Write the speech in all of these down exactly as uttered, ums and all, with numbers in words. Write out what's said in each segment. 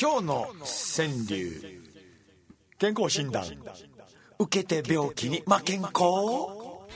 今日の川柳、健康診断、受けて病気に負けんこ。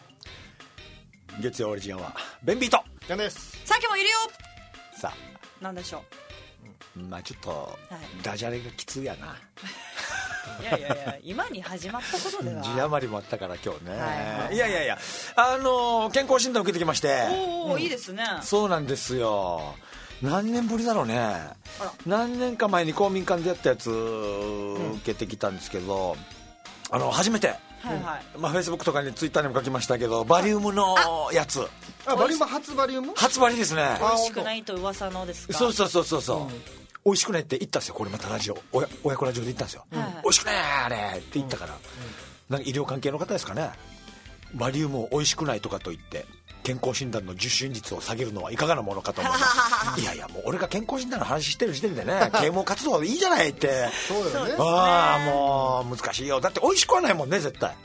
月曜オリジンはベンビートヤンです。 さっきもいるよ。 さあ、なんでしょう、まあちょっとダジャレがきついやな。 いやいやいや、今に始まったことでは。 字余りもあったから今日ね、 はいはい、 いやいやいや、あのー、健康診断受けてきまして。 おお、うん、いいですね。 そうなんですよ。何年ぶりだろうね。何年か前に公民館でやったやつ受けてきたんですけど、うん、あの初めて、はいはい、まあ、フェイスブックとかにツイッターにも書きましたけど、バリウムのやつ。 あ、バリウム、初バリウム初バリですね。 美味しくないと噂のですか。 そうそうそうそうそう、うん、美味しくないって言ったんですよ。これまたラジオ、親, 親子ラジオで言ったんですよ、うん、美味しくないあれって言ったから、うんうん、なんか医療関係の方ですかね。バリウムを美味しくないとかと言って健康診断の受診率を下げるのはいかがなものかと思いますいやいや、もう俺が健康診断の話してる時点でね、啓蒙活動いいじゃないって。 そうだよね。 ああ、もう難しいよ。だって美味しくはないもんね、絶対、 うん、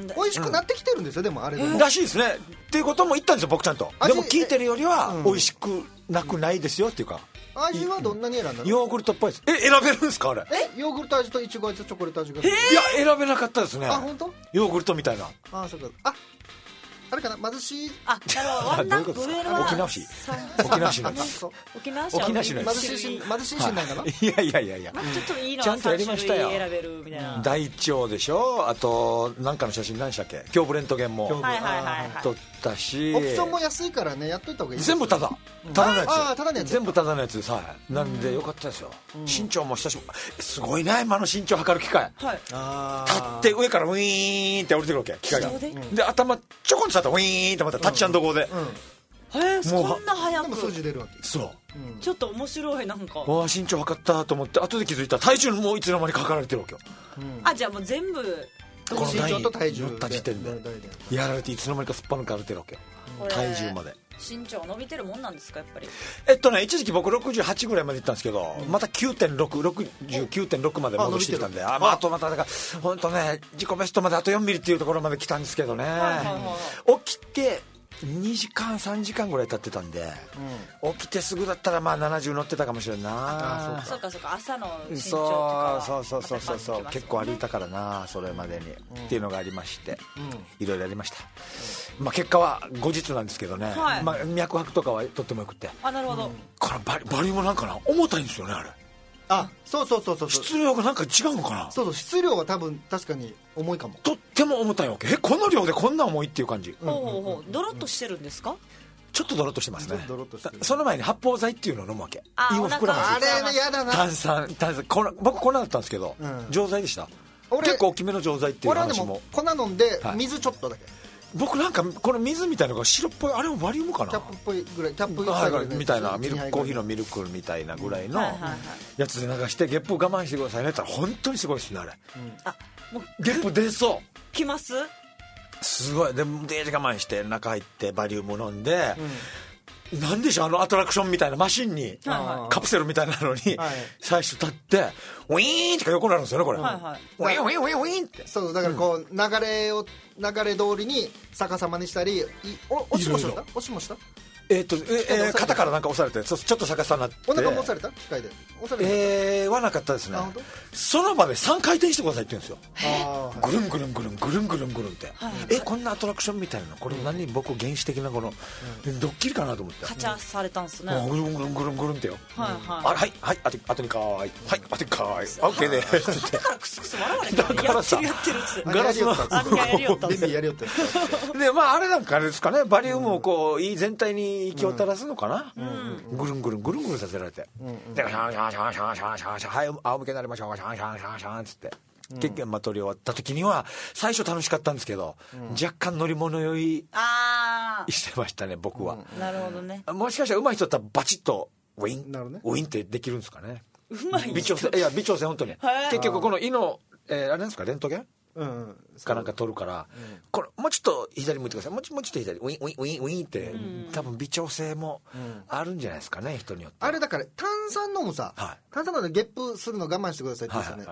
美味しくなってきてるんですよ、うん、でもあれでもらしいですね。っていうことも言ったんですよ、僕ちゃんと。でも聞いてるよりは美味しくなくないですよっていうか、 味はどんなに選んだの？ ヨーグルトっぽいです。え、選べるんですかあれ。 え、ヨーグルト味とイチゴ味とチョコレート味が。 いや、選べなかったですね。 あ、本当？ ヨーグルトみたいな。 あ、そうか。あ、あれかな、貧しい。 あ、なるほど。ワンナップ上は沖縄市。沖縄市の。 沖縄市。 沖縄市の。 貧しいし、貧しいしなんかな。 いやいやいやいや。 ちょっといいのちゃんとやりましたよ。 選べるみたいな。 大腸でしょ。あとなんかの写真何でしたっけ。胸部レントゲンも。 はいはいはい。 撮ったし。 オプションも安いからね、やっといた方がいい。 全部タダ。タダのやつ。 あ、タダのやつ。 全部タダのやつです。はい。なんでよかったですよ。身長も久しぶり。すごいね、今の身長測る機械。 はい。 立って上からウィーンって降りてくるわけ、機械が。で、頭ちょこんと立ったらウィーンってまたタッチ&ゴーで。 へえ、そんな早く。 数字出るわけ。 そう。 ちょっと面白い、なんか。 わあ、身長測ったと思って後で気づいたら体重もいつの間に測られてるわけよ。 あ、じゃあもう全部。 この身長と体重乗った時点でやられて、いつの間にかすっぱ抜かれてるわけよ、体重まで。 身長伸びてるもんなんですか、やっぱり。 えっとね、一時期僕ろくじゅうはちぐらいまで行ったんですけど、また きゅうてんろく、ろくじゅうきゅうてんろく まで戻してきたんで、あ、まあ、あとまただから本当ね、自己ベストまであとよんミリっていうところまで来たんですけどね、起きてにじかんさんじかんぐらい経ってたんで、うん、起きてすぐだったらまあななじゅう乗ってたかもしれんな。 あ、そうかそうか、朝の身長ってそうそうそうそうそう、結構歩いたからな、それまでに、うん、っていうのがありまして、うん、いろいろありました、うん、まあ、結果は後日なんですけどね、はい、まあ、脈拍とかはとってもよくて。 あ、なるほど、うん、 このバリ、バリもなんかな、重たいんですよね、あれ。 あ、そうそうそうそう、 質量がなんか違うのかな。 そうそう、質量は多分確かに重いかも。 とっても重たいわけ。え、この量でこんな重いっていう感じ。 ほうほうほう。ドロッとしてるんですか。 ちょっとドロッとしてますね。 ドロッとしてる。 その前に発泡剤っていうのを飲むわけ。 胃を膨らませる。あれね、やだな。 炭酸、炭酸、この僕粉だったんですけど、うん、錠剤でした。結構大きめの錠剤っていう話も。 俺はでも粉飲んで水ちょっとだけ、はい、 僕なんかこの水みたいなのが白っぽい、あれもバリウムかな、 キャップっぽいぐらい、キャップぐらいみたいな、ミルクコーヒーのミルクみたいなぐらいのやつで流して、ゲップ我慢してくださいねって言ったら本当にすごいですね、あれ、うん、あ、もうゲップ出そうきます、 すごい。でもデージ我慢して中入ってバリウム飲んで、うん、なんでしょう、あのアトラクションみたいなマシンに、はい、カプセルみたいなのに、はい、最初立ってウィーンってか横になるんですよね、これ、はいはい、ウィーンウィーンウィーンウィーンって。 そうだからこう、うん、流れを流れ通りに逆さまにしたり、お押しもした押しもしたえー、っとえー、肩からなんか押されて、ちょっと逆さになって、 お腹も押された、機械で押された、 えー、はなかったですね。その場でさんかい転してくださいって言うんですよ。あ、ぐるんぐるんぐるんぐるんぐるんぐるんって、はい、え、こんなアトラクションみたいなの、これ何、僕原始的なこの、うん、ドッキリかなと思って、 カチャされたんすね、 ぐるんぐるんぐるんぐるんってよ、 はいはい、 あ、はいはい、あとあとにかーい、はい、あとにかーい、オッケーでだからクスクス笑われてだからさ、やってるやってるガラスのあんなやりよったんですやりよったで、まああれなんかあれですかね、バリウムをこういい全体に行き渡らすのかな、うんうん、ぐるんぐるんぐるんぐるんさせられて、うんうん、でシャンシャンシャンシャンシャンシャンシャン、はい、仰向けになりましょう、シャンシャンシャンシャンっつって、うん、結局まあ取り終わった時には最初楽しかったんですけど、うん、若干乗り物酔いしてましたね、僕は、 うん、なるほどね。 もしかしたら上手い人だったらバチッとウィン、 ね、 ウィンってできるんですかね、 うまい微調整、いや微調整本当に結局この胃の、えー、あれなんですか、レントゲン、うんうん、かなんか取るから、うん、これもうちょっと左向いてください、もうちょっと左、ウィンウィンウィンウィンって、うん、多分微調整もあるんじゃないですかね、人によって。 あれだから炭酸飲むさ、はい、炭酸飲んでゲップするの我慢してくださいって言うんですよね、はいはいはい、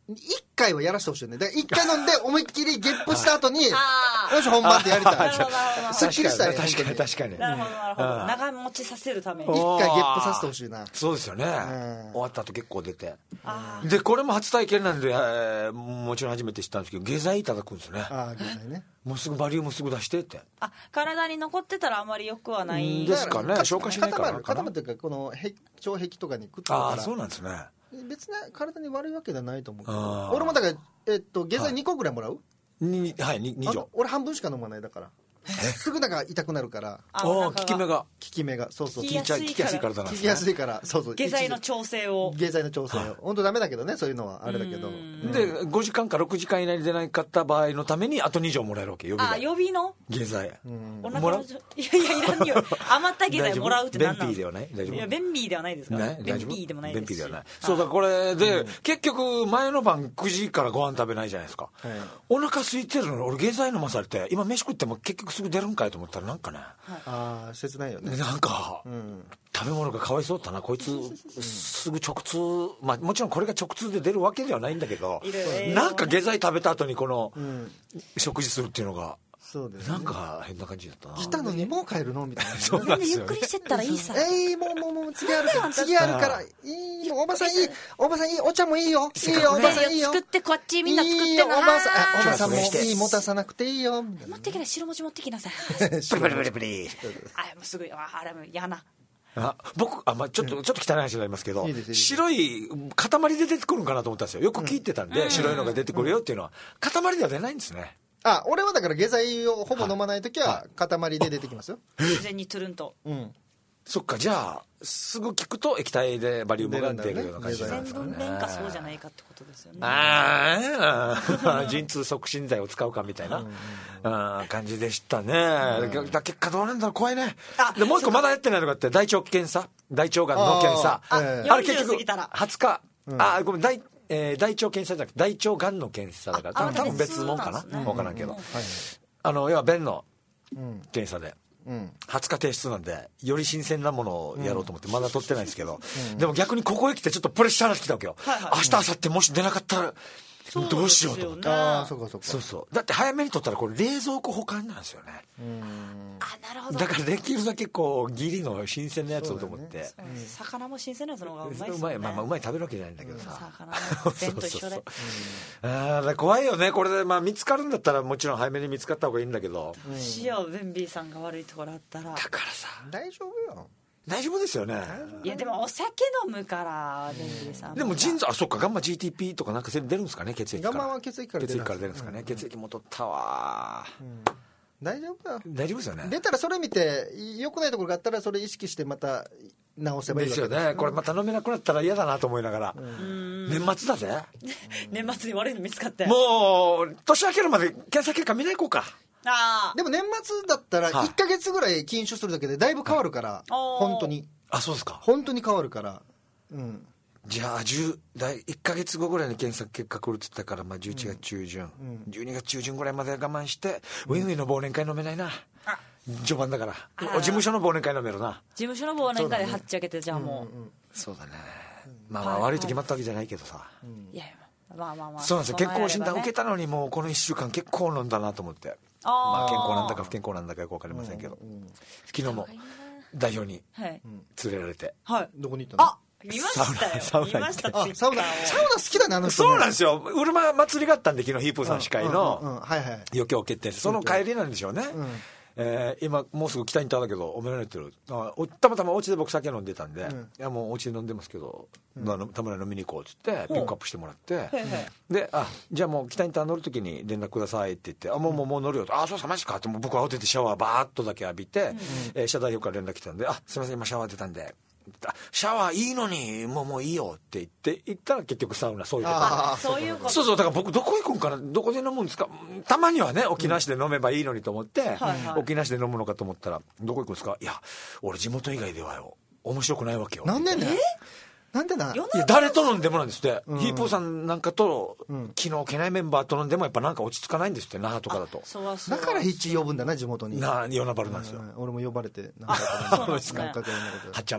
一回はやらせてほしいよね。だから一回飲んで思いっきりゲップした後によあーし本番ってやりたい。 なるほどなるほどすっきりしたい。 確かに確かに。 なるほどなるほどうん長持ちさせるために一回ゲップさせてほしいな。 そうですよね、 ん終わった後結構出て、 あでこれも初体験なんで、えーもちろん初めて知ったんですけど下剤いただくんですね。 ああ、現在ね。 もうすぐバリウムすぐ出してって。 あ体に残ってたらあまり良くはないですかね、消化しないから固まる、固まるというか、この壁腸壁とかにくっつくああかそうなんですね。 ら、別に体に悪いわけではないと思うけあど、 ー俺もだから、えっと、下剤にこぐらいもらう、 にはいににあ錠。 俺半分しか飲まないだから。すぐなんか痛くなるから、 あおおお腹効き目が効き目が、そうそう、 効き効やすいから効きやすい体なんですね。 きやすいから、そうそう。 下剤の調整を下剤の調整を。本当ダメだけどね、そういうのはあれだけど。 うんでごじかんかろくじかん以内に出なかった場合のためにあとに錠もらえるわけ、予備あ剤予備の下剤。 お腹もらうのじょいやいやいらんよ余った下剤もらうって何なんですか便秘ではない大丈夫いや便秘ではないですかね、 便秘でもないですし便秘ではない。そうだ、これで、結局前の晩くじからご飯食べないじゃないですか、 はいお腹空いてるのに俺下剤飲まされて今飯食っても結局すぐ出るんかいと思ったらなんかね、 ああ、切ないよね。 なんか、 うん。 食べ物がかわいそうだったなこいつすぐ直通、まあ、もちろんこれが直通で出るわけではないんだけどいろいろ栄養ねなんか下剤食べた後にこのうん。 食事するっていうのがそうですなんか変な感じだったな。 来たのにもう帰るのみたいな。 そうなんですよねゆっくりしてったらいいさえい、もうもうもう次あるから次あるからいいよ、おばさんいい、おばさんいい、お茶もいいよ、いいよ、おばさんいいよ、 作ってこっちみんな作っていいよ、おばさん、あおばさんもちょっとそれしていい、持たさなくていいよみたい持ってきな白文字持ってきなさいプリプリプリプリあもうすぐああれも嫌なあ僕あ、まあ、ちょっと、ちょっと汚い話になりますけどいいですいいです白い塊で出てくるんかなと思ったんですよ。よく聞いてたんで、白いのが出てくるよっていうのは塊では出ないんですね。 な。あ、俺はだから下剤をほぼ飲まないときは塊で出てきますよ。 自然にトゥルンとうん。 そっか、じゃあすぐ聞くと液体でバリウムが出るような感じなんですかね。 全分娩かそうじゃないかってことですよねああ陣痛促進剤を使うかみたいな、あー感じでしたね、だ結果どうなんだろう、怖いね。 あでもう一個まだやってないのがあって、大腸検査、大腸がんの検査、 あーあれ結局よんじゅう過ぎたらはつか、あごめん大、えー大腸検査じゃなくて大腸がんの検査だから、多分多分別物かな、 別なんですね分からんけど、 うんあの要は便のうん。 検査でうん。 はつか提出なんでより新鮮なものをやろうと思ってまだ取ってないんですけど、でも逆にここへ来てちょっとプレッシャーが来たわけよ、 はいはい明日明後日もし出なかったらどうしようと思って、 ああ、そうかそうか。 そうそう、だって早めに取ったらこれ冷蔵庫保管なんですよね。 あなるほどだからできるだけこうギリの新鮮なやつをと思って、 うん魚も新鮮なやつの方がうまいっすよねうまい、まあまあうまい食べるわけじゃないんだけどさ、 魚の弁と一緒でそうそうそうあーだから怖いよねこれで。まあ見つかるんだったらもちろん早めに見つかった方がいいんだけど、 しようベンビーさんが悪いところあったらだからさ大丈夫よ。 大丈夫ですよね。 いやでもお酒飲むからベンビーさんでも腎臓、あそっか、ガンマ ジーティーピー とかなんか出るんですかね、血液から。 ガンマは血液から出る血液から出るんですかね、血液も取ったわ、 大丈夫よ。 大丈夫ですよね。 出たらそれ見て良くないところがあったらそれ意識してまた直せばいいわけですよね。これまた飲めなくなったら嫌だなと思いながら、年末だぜ。 年末に悪いの見つかってもう年明けるまで検査結果見ないこうか。 あでも年末だったらはいいっかげつぐらい禁酒するだけでだいぶ変わるから、 おー本当にあ、そうですか。 本当に変わるから、うん、 じゃあじゅうだいいっかげつごぐらいに検査結果来るって言ったから、まあ、じゅういちがつ中旬、じゅうにがつ中旬ぐらいまで我慢して、ウィンウィンの忘年会飲めないな、 あ序盤だからあ事務所の忘年会飲めるな。 事務所の忘年会ではっちゃけてじゃあもそうだね、まあまあ悪いと決まったわけじゃないけどさ、 ういやいやまあまあまあそうなんですよ、健康診断受けたたのにもうこのいっしゅうかん結構飲んだなと思って、 あまあ、健康なんだか不健康なんだかよく分かりませんけど、昨日も代表にはい連れられて、 はいどこに行ったの？ あ見ましたよサウナ見ましたあ、サウナ、サウナ好きだね、あの人ね。 そうなんですよ、うるま祭りがあったんで昨日ヒープーさん司会うんうんのうんはいはい。 余興決定、その帰りなんでしょうね、 んえー今もうすぐ北インターだけどおめられてる、あおたまたまお家で僕酒飲んでたんで、 んいやもうお家で飲んでますけど、まあたまに飲みに行こうっつってピックアップしてもらって、 はいはいで、あじゃあもう北インター乗るときに連絡くださいって言って、あもうもうもう乗るよと、あそうですかマジかって、もう僕は慌ててシャワーバーッとだけ浴びて、えー社代表から連絡来たんで、あすいません今シャワー出たんで、あシャワーいいのにもうもういいよって言って行ったら結局サウナ、そういうことああそういうことそうそう、だから僕どこ行くんかな、どこで飲むんですか、たまにはね沖縄市で飲めばいいのにと思って、 はいはい沖縄市で飲むのかと思ったら、どこ行くんですか、いや俺地元以外ではよ面白くないわけよ。 なんでねなんでな世のいや誰と飲んでもなんですって、ヒープーさんなんかと、 ん昨日けないメンバーと飲んでもやっぱなんか落ち着かないんですって、那覇とかだとそうはそうはだからヒッチ呼ぶんだな、地元に。 な与那原なんですよ、 うん俺も呼ばれて、なんかそうなんですね何回か呼んだことはっちゃまん、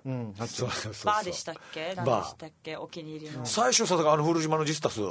うん、 そうそうそう、 バーでしたっけ、何でしたっけ、お気に入りの。 最初さ、だからあの古島のジスタス、うん、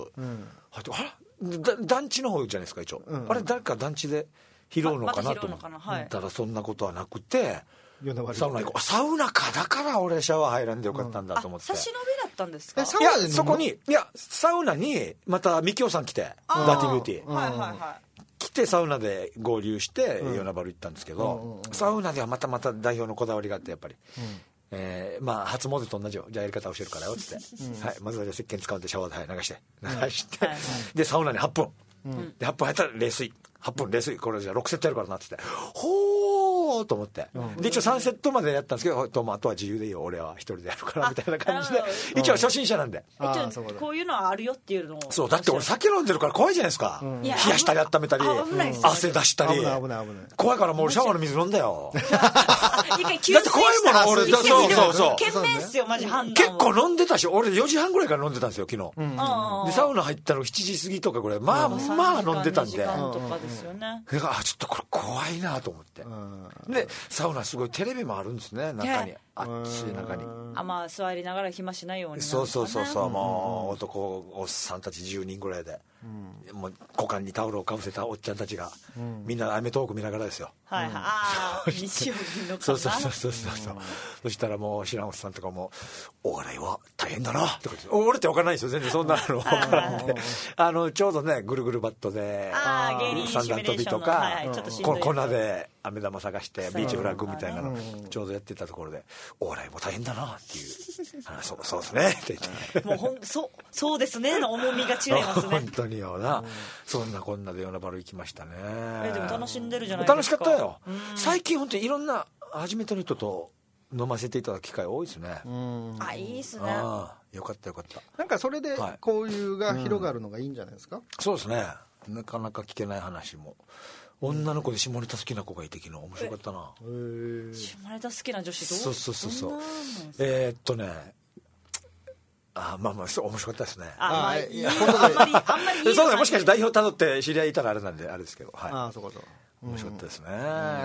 あれだ団地の方じゃないですか一応、うん、あれ誰か団地で拾うのかなと思ったらそんなことはなくて、サウナ行こう、サウナか、だから俺シャワー入らんでよかったんだと思って、 うん、差し伸べだったんですか。 いやそこに、いやサウナにまたみきおさん来て、ダーティービューティー、 はいはいはい、 来てサウナで合流して与那原行ったんですけど、うん、サウナではまたまた代表のこだわりがあって、やっぱり、うん、えー、まあ初詣と同じよ、じゃあやり方教えるからよってって、うん、はい、まずは石鹸使うんでシャワーで、はい、流して流して、うん、でサウナにはっぷん、うん、ではっぷん入ったら冷水、はっぷん冷水、これじゃあろくセットやるからなってって、ほーと思って、うん、で一応さんセットまでやったんですけど、あとは自由でいいよ、俺は一人でやるからみたいな感じで、一応初心者なんで、 一応こういうのはあるよっていうのを、 そうだって俺酒飲んでるから怖いじゃないですか、うん、冷やしたり温めたり、汗出したり、怖いからもうシャワーの水飲んだよ一回給水したら、だって怖いもの俺、そうそうそう、懸命っすよマジ判断。 結構飲んでたし、俺よじはんぐらいから飲んでたんですよ昨日、うん、でサウナ入ったのしちじ過ぎとかぐらい、まあまあ飲んでたんで、 ですよね、 うん、あちょっとこれ怖いなと思って、うん、でサウナすごいテレビもあるんですね中に、あっち中に、 あ、まあ座りながら暇しないように、 そうそうそうそう、もう男おっさんたちじゅうにんぐらいで、うん、もう股間にタオルをかぶせたおっちゃんたちが、うん、みんなアメトーク見ながらですよ、 はいはい、うん、ああ日曜日のかな、 そうそうそうそうそう、うん、そしたらもう白本さんとかもお笑いは大変だなとか言って、俺って分からないですよ全然そんなの分からんであのちょうどねぐるぐるバットで三段跳びとか、はいはい、こ粉で飴玉探してビーチフラッグみたいなのちょうどやってたところで、お笑いも大変だなっていうあ、そうそうですねって言ってもうほんそそうですねの重みが違いますね本当によな、うん、そんなこんなで与那原行きましたね。 えでも楽しんでるじゃないですか。 楽しかったよ、うん、最近本当にいろんな初めての人と飲ませていただく機会多いですね、うん、 あいいですね、 あよかったよかった。 なんかそれで交流が広がるのがいいんじゃないですか、はい、うん、 そうですね、なかなか聞けない話も、女の子で下ネタ好きな子がいて昨日面白かったな。 へ下ネタ好きな女子どう、 そうそうそうそう、えー、っとねあまあまあそう面白かったですね。 あ、まあ、いや本当にあんまりあんまりいいそうね、もしかして代表たどって知り合いいたらあれなんであれですけど、はい、 あそうかそう面白かったですね、うん、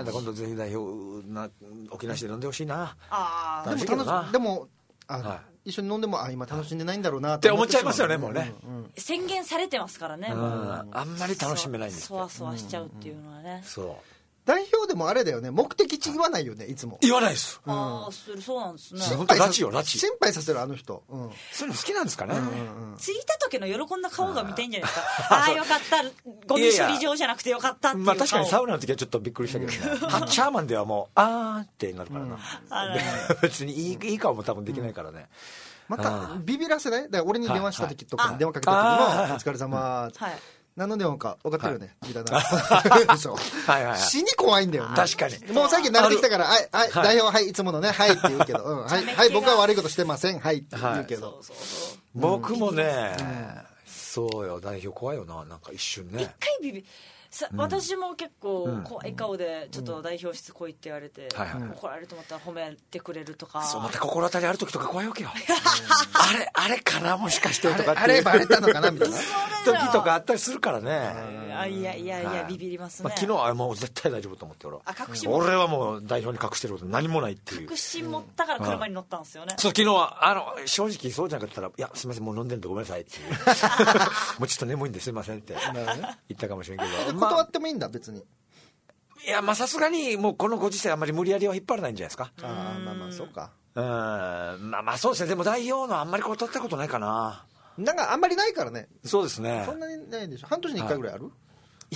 今度ぜひ代表な沖縄市で飲んでほしいな。 あでも楽しでもあ、はい、一緒に飲んでもあ今楽しんでないんだろうなって思っちゃいますよねもうね、 うんうん、宣言されてますからね、うん、もうあんまり楽しめないんです。 そわそわしちゃうっていうのはね、 うん、そう代表でもあれだよね、目的地言わないよねいつも。 言わないです、 うん、ああそうなんですね。 心配さラチよラチ心配させるあの人、うん、 そういうの好きなんですかね、うんうんうん、着いた時の喜んだ顔が見たいんじゃないですかああよかったゴミ処理場じゃなくてよかったっていう顔。 まあ確かにサウナの時はちょっとびっくりしたけどね、うん、ハッチャーマンではもうあーってなるからな、うん、別にいい、いい顔も多分できないからね、 うん、またビビらせないだから俺に電話した時とか、はいはい、電話かけた時もお疲れ様、うん、はい何の電話か分かってるよね、ギラダでしょはいはい、はい、死に怖いんだよね。 確かにもう最近慣れてきたからはい、はい、代表はいいつものねはいって言うけど、うん、はい、はい、僕は悪いことしてませんはいって言うけど、はい、そうそうそう僕もね、うん、そうよ代表怖いよななんか一瞬ね一回ビビさ、うん、私も結構怖い顔でちょっと代表室来いって言われて、うんはいはい、怒られると思ったら褒めてくれるとか、 そうまた心当たりある時とか怖いわけよあれあれかなもしかしてとかってあれバレたのかなみたいな時とかあったりするからね。 あいやいやいや、はい、ビビりますね、 まあ、昨日はもう絶対大丈夫と思って俺はあ隠し俺はもう代表に隠してること何もないっていう確信持ったから車に乗ったんですよね、 うん、そう昨日はあの正直そうじゃなかったらいやすいませんもう飲んでるんでごめんなさいっていうもうちょっと眠いんですいませんって言ったかもしれんけど断ってもいいんだ別に。 いやまあさすがにもうこのご時世あんまり無理やりは引っ張らないんじゃないですか。 あまあまあそうかうんまあまあそうですね。でも代表のあんまり断ったことないかな。 なんかあんまりないからね。 そうですね。 そんなにないでしょ。半年にいっかいぐらいある、はい、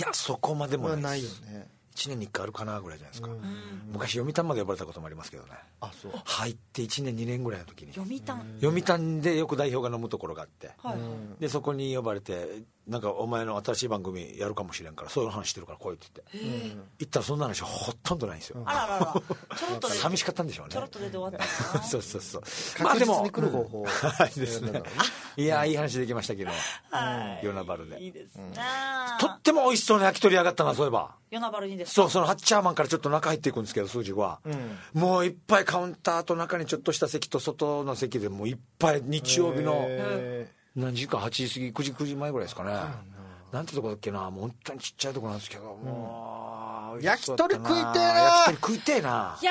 いやそこまでもないです、 まあ、ないよね。 いちねんにいっかいあるかなぐらいじゃないですか。昔読谷まで呼ばれたこともありますけどね。 あそう入っていちねんにねんぐらいの時に読谷読谷でよく代表が飲むところがあって、はい、でそこに呼ばれてなんかお前の新しい番組やるかもしれんからそういう話してるから来いって言って行ったらそんな話ほとんどないんですよ。 あらららちょろっと寂しかったんでしょうね。 ちょろっと出て終わったんだなそうそうそう確実に来る方法、まあ、でもですねいやいい話できましたけど与那原でいいですね、 うん、とっても美味しそうな焼き鳥上がったなそういえば与那原にですか。 そうそのハッチャーマンからちょっと中入っていくんですけど数字は、うん、もういっぱいカウンターと中にちょっとした席と外の席でもういっぱい日曜日の何時かはちじ過ぎくじくじまえぐらいですかね、なんてとこだっけなもう本当にちっちゃいとこなんですけど、もう、 うん、焼き鳥食いてえな焼き鳥食いてえな焼き鳥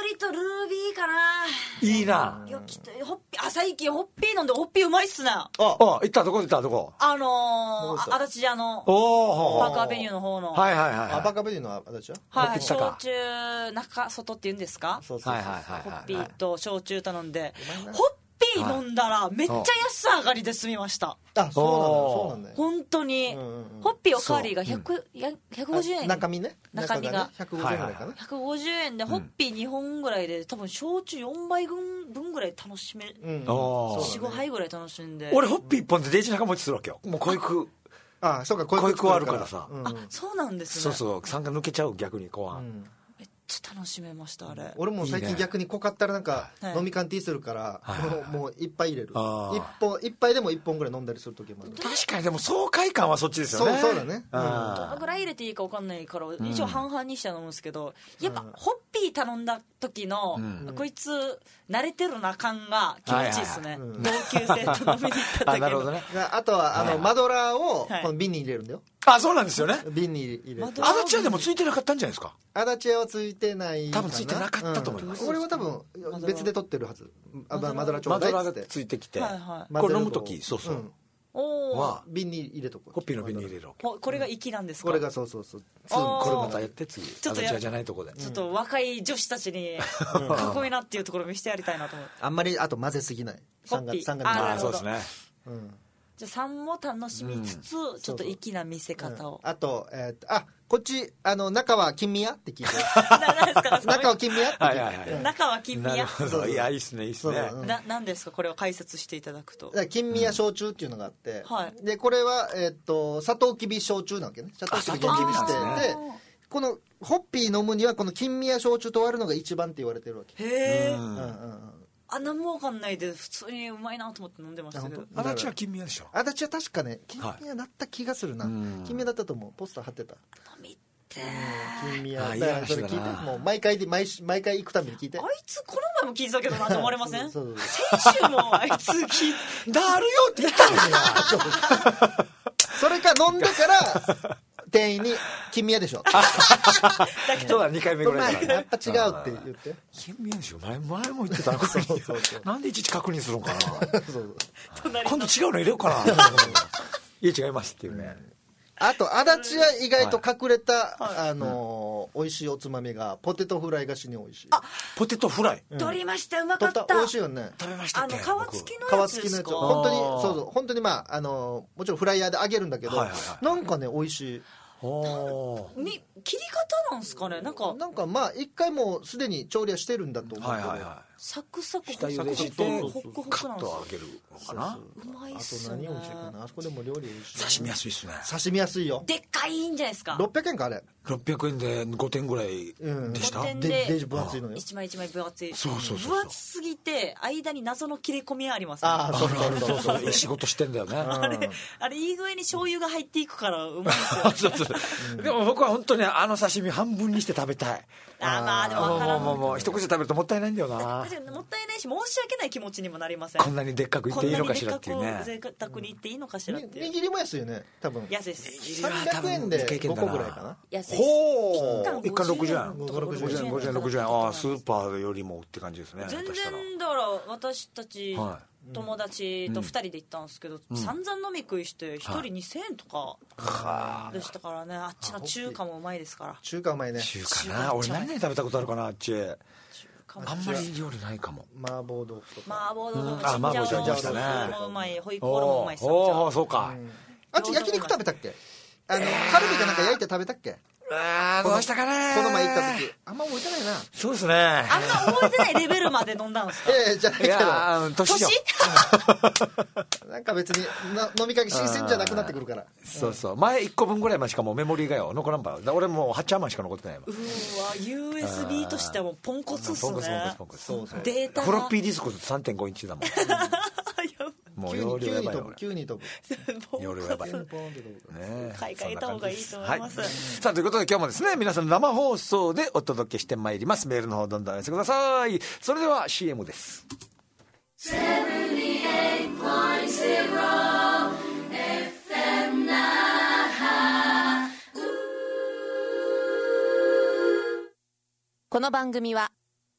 割とルービーかな。 いいな。 よきっとホッピー、あ、最近ホッピー飲んで、ホッピーうまいっすね。ああ、行ったどこ行ったどこ。 あのー、足立じゃのおパークアベニューの方の。 はいはいはい。 あ、パークアベニューの足立ははい、焼酎中外って言うんですか。 そうそうそう。 はいはいはい。 ホッピーと焼酎頼んで、ホッピー飲んだらめっちゃ安上がりで済みました。 あ、そうなんだ、そうなんだ。 本当に、ホッピーおかわりがひゃく、ひゃくごじゅうえん。 中身ね。 中身がひゃくごじゅうえんぐらいかな。 ひゃくごじゅうえんでホッピーにほんぐらいで、多分焼酎よんばい分ぐらい楽しめる。よん、ごはいぐらい楽しんで。 俺ホッピーいっぽんでデージ仲持ちするわけよ。もう濃いく。 ああ、そうか、 濃いくあるからさ。 あ、そうなんですね。 そうそう、酸が抜けちゃう逆に後半。 めっちゃ楽しめましたあれ。 俺も最近逆に濃かったらなんか飲みカンティーするからもういっぱい入れる。一本一杯でもいっぽんぐらい飲んだりする時もある。 確かにでも爽快感はそっちですよね。 そうそうだね。 どのぐらい入れていいか分かんないから一応半々にして飲むんですけど、やっぱホッピー頼んだ時のこいつ慣れてるな感が気持ちいいですね。同級生と飲みに行った時の。 なるほどね。 あとはあのマドラーをこの瓶に入れるんだよ。 あ、そうなんですよね。 瓶に入れる。 足立屋でもついてなかったんじゃないですか。 足立屋はついてないかな。 多分ついてなかったと思います。 俺は多分別で取ってるはず。マドラーちょうマだいっつって。 ドラーがついてきて、 はいはい、 これ飲む時そうそう、 おは瓶に入れとく。 ホッピーの瓶に入れるわけ。 これが粋なんですか。 これがそうそうそう。 これまたやって次足立屋じゃないとこでちょっと若い女子たちにかっこいいなっていうところ見せてやりたいなと思って。 あんまりあと混ぜすぎない。 ホッピー。 ああ、そうですね。 じゃあさんも楽しみつつ、ちょっと粋な見せ方を。 あと、えっと、あ、こっち、あの、中は金宮って聞いて。 何ですか中は金宮って聞いて。 中は金宮。 いや、いいっすね、いいっすね。 な、なんですかこれを解説していただくと。 金宮焼酎っていうのがあって、 はい。 で、これは、えっと、サトウキビ焼酎なわけね。サトウキビ原にして、で、この、ホッピー飲むには、この金宮焼酎と割るのが一番って言われてるわけ。 へえ。うんうんうん。あ、何も分かんないで普通にうまいなと思って飲んでましたけど。 足立は金宮でしょ。 足立は確かね金宮だった気がするな、はい、金宮だったと思う。ポスター貼ってた。 飲みて金宮だからそれ聞いて、もう毎回で 毎, 毎回行くたびに聞いて。 あいつこの前も聞いてたけどなと思われません？そうそう先週もあいつ聞いてだるよって言ったのになそれか飲んでから店員に金宮でしょそうだにかいめぐらいからやっぱ違うって言って金宮でしょ。前前も言ってたななんでいちいち確認するのかなそう今度違うの入れようかないや違いますっていうね。 あと足立は意外と隠れた、はい、あのーうん、美味しいおつまみがポテトフライが死に美味しい。 あ、ポテトフライ、 うん、取りました。うまかった。 美味しいよね。 食べましたっけ。 あの皮付きのやつですか。皮付きのやつ本当にそうそう本当にまああのー、もちろんフライヤーで揚げるんだけど、はいはいはい、なんかね美味しい。 に切り方なんですかね。なんかなんかまあ一回もうすでに調理はしてるんだと思うけど、はいはいはい、 サクサク下茹でしてホックホックなんですよ。カット揚げるのかな。 うまいっすね。 あと何美味しいかな。あそこでも料理美味しい。 刺身安いっすね。 刺身安いよ。 でっかいんじゃないですか。 ろっぴゃくえんかあれ。 ろっぴゃくえんでごてんぐらいでした。 ごてんでデージ分厚いのよ。 一枚一枚分厚い。 そうそうそう。 分厚すぎて間に謎の切れ込みありますね。 ああそうそうそうそう。仕事してんだよね。 あれあれいい具合に醤油が入っていくからうまいですよ。 そうそう。でも僕は本当にあの刺身半分にして食べたい。 あまあでも分からん。 もうもう一口食べるともったいないんだよな。 もったいないし申し訳ない気持ちにもなりません。 こんなにでっかくいっていいのかしらっていうね。 贅沢にいっていいのかしらっていう。 握りも安いよね多分。 安いです。 さんびゃくえんでごこぐらいかな。 安いです。 ほう。一貫ろくじゅうえん。 ごじゅうえんごじゅうえんろくじゅうえん。ああスーパーよりもって感じですね。 全然だから私たち友達とふたりで行ったんですけど、散々飲み食いしてひとりにせんえんとかでしたからね。あっちの中華もうまいですから。 中華うまいね。 中華な。俺何年食べたことあるかなあっち。あんまり料理ないかも。 麻婆豆腐とか。 麻婆豆腐。 あ麻婆豆腐したね。 もうまい。ホイコーローもうまい。 おおそうか。 あっち焼肉食べたっけ？あのカルビかなんか焼いて食べたっけ？ ああどうしたかね。 この前行った時あんま覚えてないな。 そうですね。 あんま覚えてないレベルまで飲んだんですか？ ええじゃないけど。 年？ なんか別に飲み会新鮮じゃなくなってくるから。 そうそう前いっこぶんぐらいまでしかもうメモリーがよ残らんば。俺もうはちまんしか残ってないわ。 うわ ユーエスビー としてはもうポンコツっすね。ポンコツポンコツポンコツ。そうそう。データフロッピーディスク さんてんご インチだもん。もう容量やばいよ。 急に飛ぶ。 容量やばい。ね買い替えた方がいいと思います。 さあということで今日もですね皆さん生放送でお届けしてまいります。メールの方どんどんお寄せください。それでは シーエム です。 セブンティエイトポイントゼロ エフエム 那覇。この番組は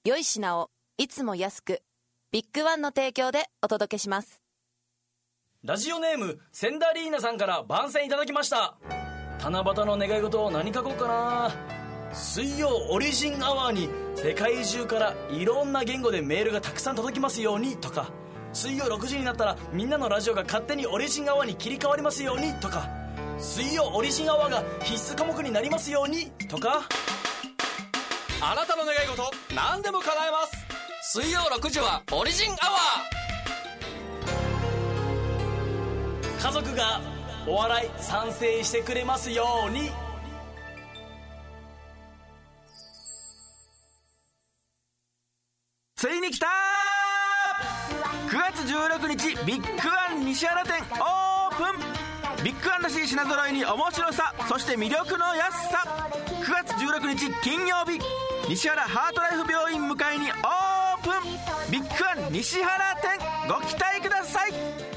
良い品をいつも安く、ビッグワンの提供でお届けします。 ラジオネームセンダリーナさんから番宣いただきました。七夕の願い事を何書こうかな。水曜オリジンアワーに世界中からいろんな言語でメールがたくさん届きますようにとか、水曜ろくじになったらみんなのラジオが勝手にオリジンアワーに切り替わりますようにとか、水曜オリジンアワーが必須科目になりますようにとか。 あなたの願い事何でも叶えます。水曜ろくじはオリジンアワー。家族がお笑い賛成してくれますように。 ついに来たー！くがつじゅうろくにちビッグワン西原店オープン。ビッグワンらしい品揃えに面白さ、そして魅力の安さ。くがつじゅうろくにち金曜日、西原ハートライフ病院向かいにオープン。ビッグワン西原店、ご期待ください。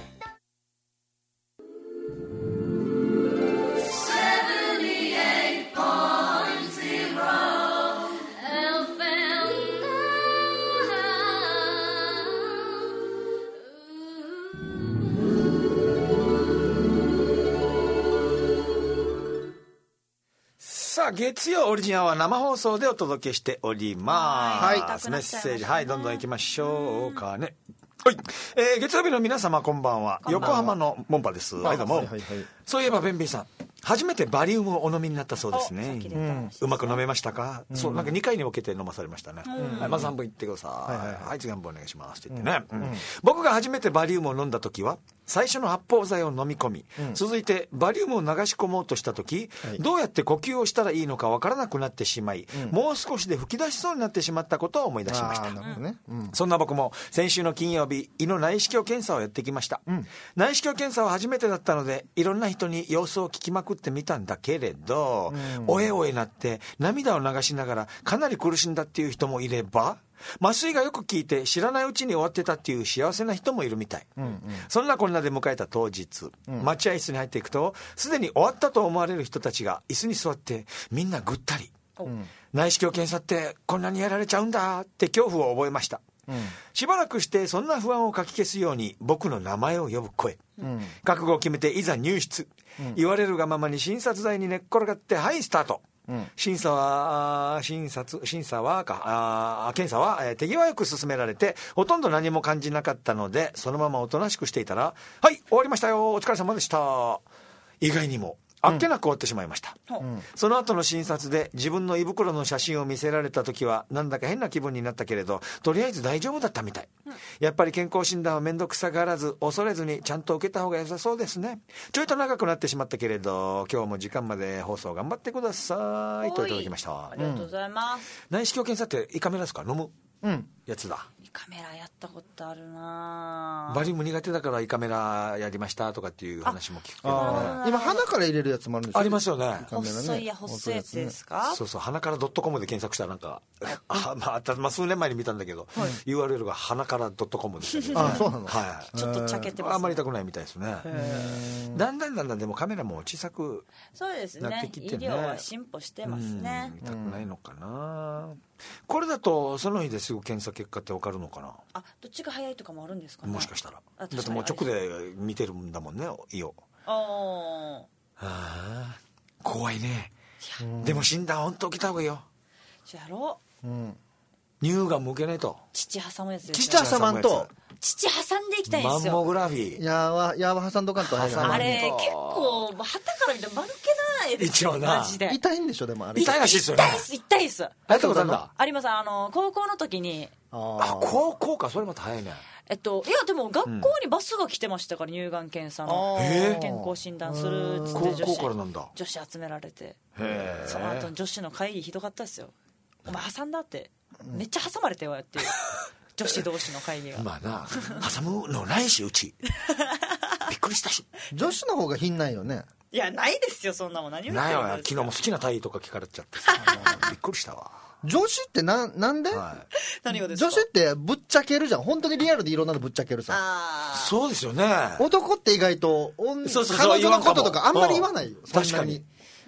さあ月曜オリジナルは生放送でお届けしております。はい、メッセージ、はい、どんどん行きましょうかね。はい、えー、月曜日の皆様こんばんは。横浜のモンパです。はい、どうも。はいはいはい、そういえばベンビーさん、初めてバリウムをお飲みになったそうですね。うん、うまく飲めましたか？うん、そう、なんかにかいに分けて飲まされましたね。うん、はい、まず半分いってください。はいはいはい、はい、次半分お願いしますって言ってね。うんうん、僕が初めてバリウムを飲んだ時は最初の発泡剤を飲み込み、うん、続いてバリウムを流し込もうとした時、はい、どうやって呼吸をしたらいいのかわからなくなってしまい、うん、もう少しで吹き出しそうになってしまったことを思い出しました。ね、うん、そんな僕も先週の金曜日、胃の内視鏡検査をやってきました。うん、内視鏡検査は初めてだったのでいろんな人に様子を聞きまくってみたんだけれど、うん、おえおえなって涙を流しながらかなり苦しんだっていう人もいれば、麻酔がよく効いて知らないうちに終わってたっていう幸せな人もいるみたい。うんうん、そんなこんなで迎えた当日、うん、待合室に入っていくとすでに終わったと思われる人たちが椅子に座ってみんなぐったり。うん、内視鏡検査ってこんなにやられちゃうんだって恐怖を覚えました。うん、しばらくしてそんな不安をかき消すように僕の名前を呼ぶ声、うん、覚悟を決めていざ入室、うん、言われるがままに診察台に寝っ転がって、はいスタート。うん、審査は診察審査はかあ検査は、えー、手際よく進められてほとんど何も感じなかったので、そのままおとなしくしていたら、はい終わりましたよお疲れ様でした、意外にもあっけなく終わってしまいました。うん、その後の診察で自分の胃袋の写真を見せられた時はなんだか変な気分になったけれど、とりあえず大丈夫だったみたい。うん、やっぱり健康診断はめんどくさがらず恐れずにちゃんと受けた方が良さそうですね。ちょいと長くなってしまったけれど今日も時間まで放送頑張ってくださいといただきました。 ありがとうございます。 内視鏡検査って胃カメラですか？飲む、うん、やつだ。 胃カメラやったことあるな。 バリウム苦手だから胃カメラやりましたとかっていう話も聞くけど、 ね、今鼻から入れるやつもあるんでしょ？ ありますよね。 細いや細いやつですか？ そうそう、鼻から .com で検索したらなんかあ、まあ、まあ数年前に見たんだけど、はい、ユーアールエル が鼻から .com でしたけど、 あ、そうなの、 はい、 ちょっとちゃけてます、ね、 あんまり痛くないみたいですね。だんだんだんだんでもカメラも小さくなってきてね、 医療は進歩してますね。 痛くないのかな。これだとその日ですぐ検査結果って分かるのかな。 あ、どっちが早いとかもあるんですかね。 もしかしたらだってもう直で見てるんだもんね、胃を。ああ怖いね。でも診断本当受けた方がいいよ。 やろう、うん、 乳がんも受けないと。 父挟むやつですよ。父挟まんと父挟んでいきたいんですよ。 マンモグラフィーやわやわ挟んどかんと。 あれ結構旗から見たら丸けないですよ。マジで痛いんでしょ。でもあれ痛いらしいですよね。 痛いです痛いです。やったことあるんだ。 あります。あの高校の時に。 あ、高校か。それまた早いね。 えっと、いやでも学校にバスが来てましたから、乳がん検査の健康診断するっつって女子高校からなんだ。 女子集められて、へその後女子の会議ひどかったですよ。お前挟んだってめっちゃ挟まれてよっていう女子同士の会議が。まあな、挟むのないしうちびっくりしたし。 女子の方が品ないよね。 いやないですよそんなもん。何言ってるんですか。 ないわ。昨日も好きな体位とか聞かれちゃってびっくりしたわ。 女子ってな、なんで、はい、 何がですか。 女子ってぶっちゃけるじゃん。本当にリアルでいろんなのぶっちゃけるさ。 あ、 そうですよね。 男って意外とそうそうそう、 彼女のこととかあんまり言わないよ。 確かに。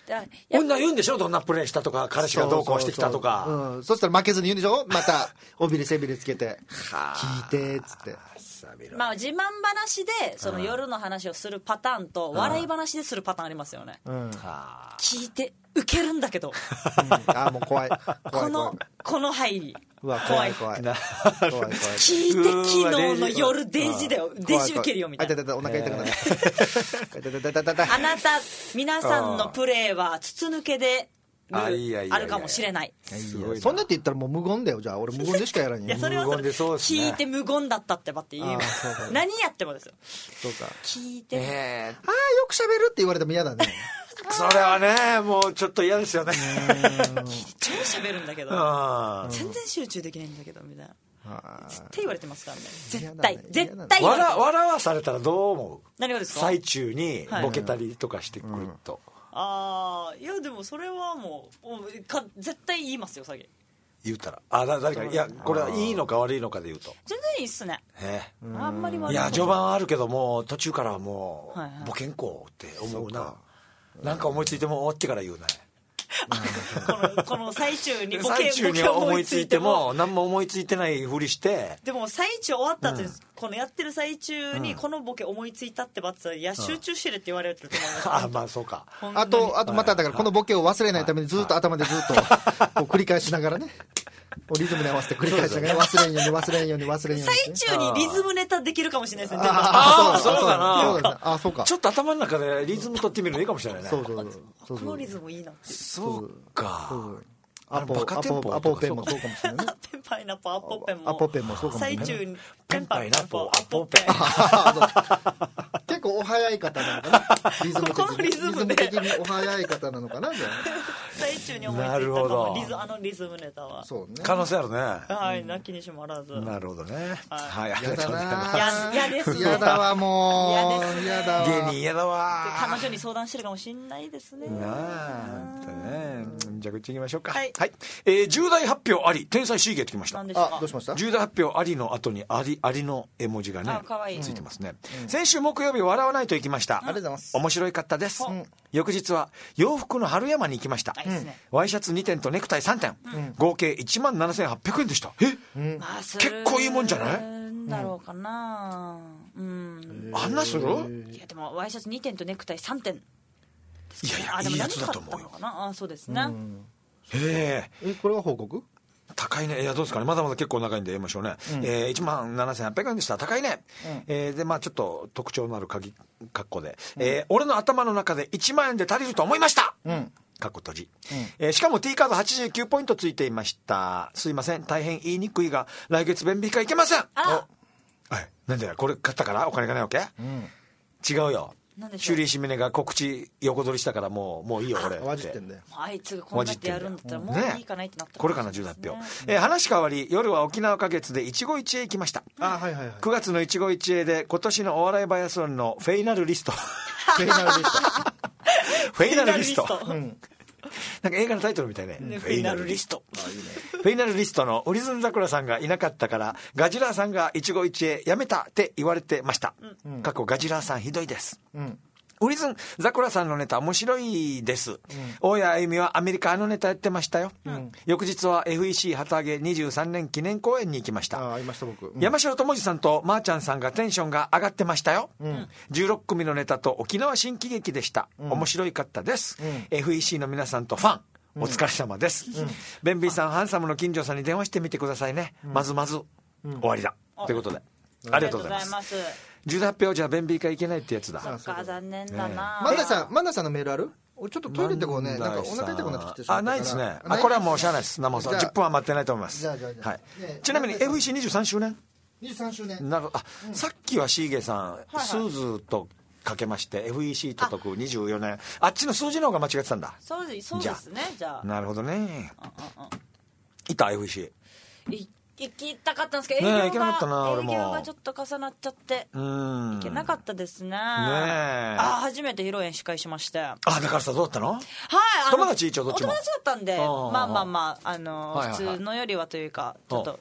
女言うんでしょ、どんなプレーしたとか彼氏がどうこうしてきたとか。 そうそうそう、うん、そしたら負けずに言うんでしょ、またおびれ背びれつけて聞いてっつって。 まあ自慢話でその夜の話をするパターンと笑い話でするパターンありますよね、うん、聞いてウケるんだけど、 うん、あもう怖い怖いこのこの入りうわ怖い怖い怖い怖い聞いて昨日の夜デジだよ、デジウケるよみたいな。 あいたいたお腹痛くなるあなた皆さんのプレーは筒抜けであるかもしれない。 そんなって言ったらもう無言だよ。じゃあ俺無言でしかやらんよ。 いやそれはそれ聞いて無言だったってばって言えば何やってもですよ。 そうか聞いて、 えー、ああよく喋るって言われても嫌だね。 それはねもうちょっと嫌ですよね。 超喋るんだけど全然集中できないんだけどみたいな絶対言われてますからね。絶対、ね、絶対言われてます。 笑わされたらどう思う？ 何がですか？ 最中にボケたりとかしてくると、はいああいやでもそれはもうか絶対言いますよ。さげ言うたらあ誰かいやこれはいいのか悪いのかで言うと全然いいっすね。 へえあんまり悪い。 いや序盤はあるけども途中からはもう、はいはい、ボケんこうって思うな。なんか思いついても終わってから言うね。 このこの最中にボケ最中に思いついても何も思いついてないふりして、 でも最中終わった後に、うん、このやってる最中にこのボケ思いついたってばっていや集中してるって言われると思います、 うん、あまあそうか。 あとあとまただからこのボケを忘れないためにずっと頭でずっとこう繰り返しながらねリズムに合わせて繰り返しながら忘れんように忘れんように忘れんように最中にリズムネタできるかもしれないですね。 ああそうかな。 あそうか。 ちょっと頭の中でリズム取ってみるのいいかもしれないね。 そうそうそうこのリズムいいなって。 そうか。 アポアポアポペンもそうかもしれないね。 ペンパイナポアポペンもアポペンもそうかもしれない。 最中にペンパイナポアポペン。 結構お早い方なのかな。リズム的にこのリズムで的にお早い方なのかなじゃあ。 最中に思いついたかもリズあのリズムネタは。 そうね。 可能性あるね。 はいなきにしもあらず。 なるほどね。はい。 やだな。 やです。 やだわもう。やだわ。 芸人やだわ。 彼女に相談してるかもしれないですね。 なあ。ね。じゃあこっち行きましょうか。 はい。 はい。えー、重大発表あり天才シーゲーときました。 何ですか？ あどうしました？ 重大発表ありの後にありありの絵文字がねついてますね。先週木曜日笑わないと行きました。 ありがとうございます。 面白いかったです。翌日は洋服の春山に行きました。ワイシャツにてんとネクタイさんてん合計いちまんななせんはっぴゃくえんでした。え結構いいもんじゃない？ だろうかな。うんあんなする？ いやでもワイシャツにてんとネクタイさんてん。いやいやいいやつだと思うよ。 あそうですね。 へえこれは報告？ 高いね。いやどうですかね。まだまだ結構長いんで言いましょうね。うん、えー、いちまんななせんはっぴゃくえんでした。高いね。うん、えー、でまあちょっと特徴のある鍵格好で、うん、えー、俺の頭の中でいちまんえんで足りると思いました。うん。かっこ閉じ、うんえー、しかも T カードはちじゅうきゅうポイントついていました。すいません大変言いにくいが来月便秘会いけません。 あはい。なんでこれ買ったからお金がないわけ？うん、違うよ。シュリー・シメネが告知横取りしたからもうもういいよ俺わじってんだよ。 あいつがこんなってやるんだったらもういいかないってなった、ね、 これかな重大発表、えー、話変わり夜は沖縄花月で一期一会行きました。 あ、はいはいはい、 くがつの一期一会で今年のお笑いバイアスロンのフェイナルリストフェイナルリストフェイナルリスト、うん、なんか映画のタイトルみたいね、 ねフェイナルリストフェイナルリストのオリズン桜さんがいなかったからガジラーさんが一期一会やめたって言われてました、うん、過去ガジラーさんひどいです、うんウリズンザクラさんのネタ面白いです、うん、大谷あゆみはアメリカのネタやってましたよ、うん、翌日は エフイーシー 旗揚げにじゅうさんねん記念公演に行きました。 ああいました僕、うん、 山城智司さんとまーちゃんさんがテンションが上がってましたよ、うん、じゅうろっくみのネタと沖縄新喜劇でした、うん、面白いかったです、うん、エフイーシー の皆さんとファンお疲れ様です、うん、ベンビーさんハンサムの近所さんに電話してみてくださいね、うん、まずまず、うん、終わりだということでありがとうございます重大発表じゃベンビー会いけないってやつだ。 そっか残念だな。 マンダさんマンダさんのメールある？俺ちょっとトイレでこうねなんかお腹痛くなってきてしまったから。 あないですね。あこれはもうしゃあないです生放送じゅっぷんは待ってないと思います。 じゃあじゃあじゃあ、 はい、ちなみに エフイーシーにじゅうさんしゅうねんにじゅうさんしゅうねんなるほど。あ、うん、さっきはシーゲさん、はいはい、スーズとかけまして エフイーシー と解くにじゅうよねん あ, あっちの数字の方が間違ってたんだ。 そうです、そうですね。じゃあなるほどね。いた エフイーシーい行きたかったんですけど営業が、 ね、行けなかったな俺も営業がちょっと重なっちゃってうん行けなかったですね。ねあ初めて披露宴司会しまして。あだからさどうだったの？ はい友達一応どっちもお友達だったんでまあまあまああの、はいはいはい、普通のよりはというかちょっと